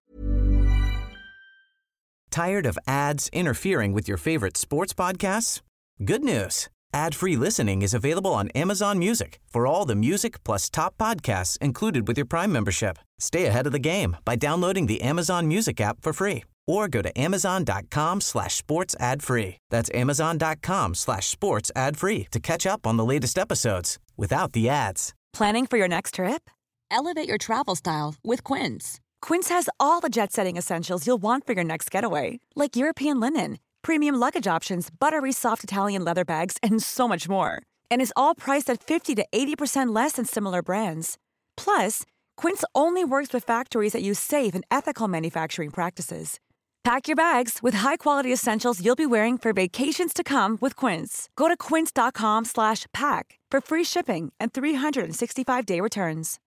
Tired of ads interfering with your favorite sports podcasts? Good news. Ad-free listening is available on Amazon Music for all the music plus top podcasts included with your Prime membership. Stay ahead of the game by downloading the Amazon Music app for free or go to amazon.com slash sports ad free. That's amazon.com slash sports ad free to catch up on the latest episodes without the ads. Planning for your next trip? Elevate your travel style with Quince. Quince has all the jet-setting essentials you'll want for your next getaway, like European linen, premium luggage options, buttery soft Italian leather bags, and so much more. And is all priced at fifty to eighty percent less than similar brands. Plus, Quince only works with factories that use safe and ethical manufacturing practices. Pack your bags with high-quality essentials you'll be wearing for vacations to come with Quince. Go to quince.com slash pack for free shipping and three sixty-five day returns.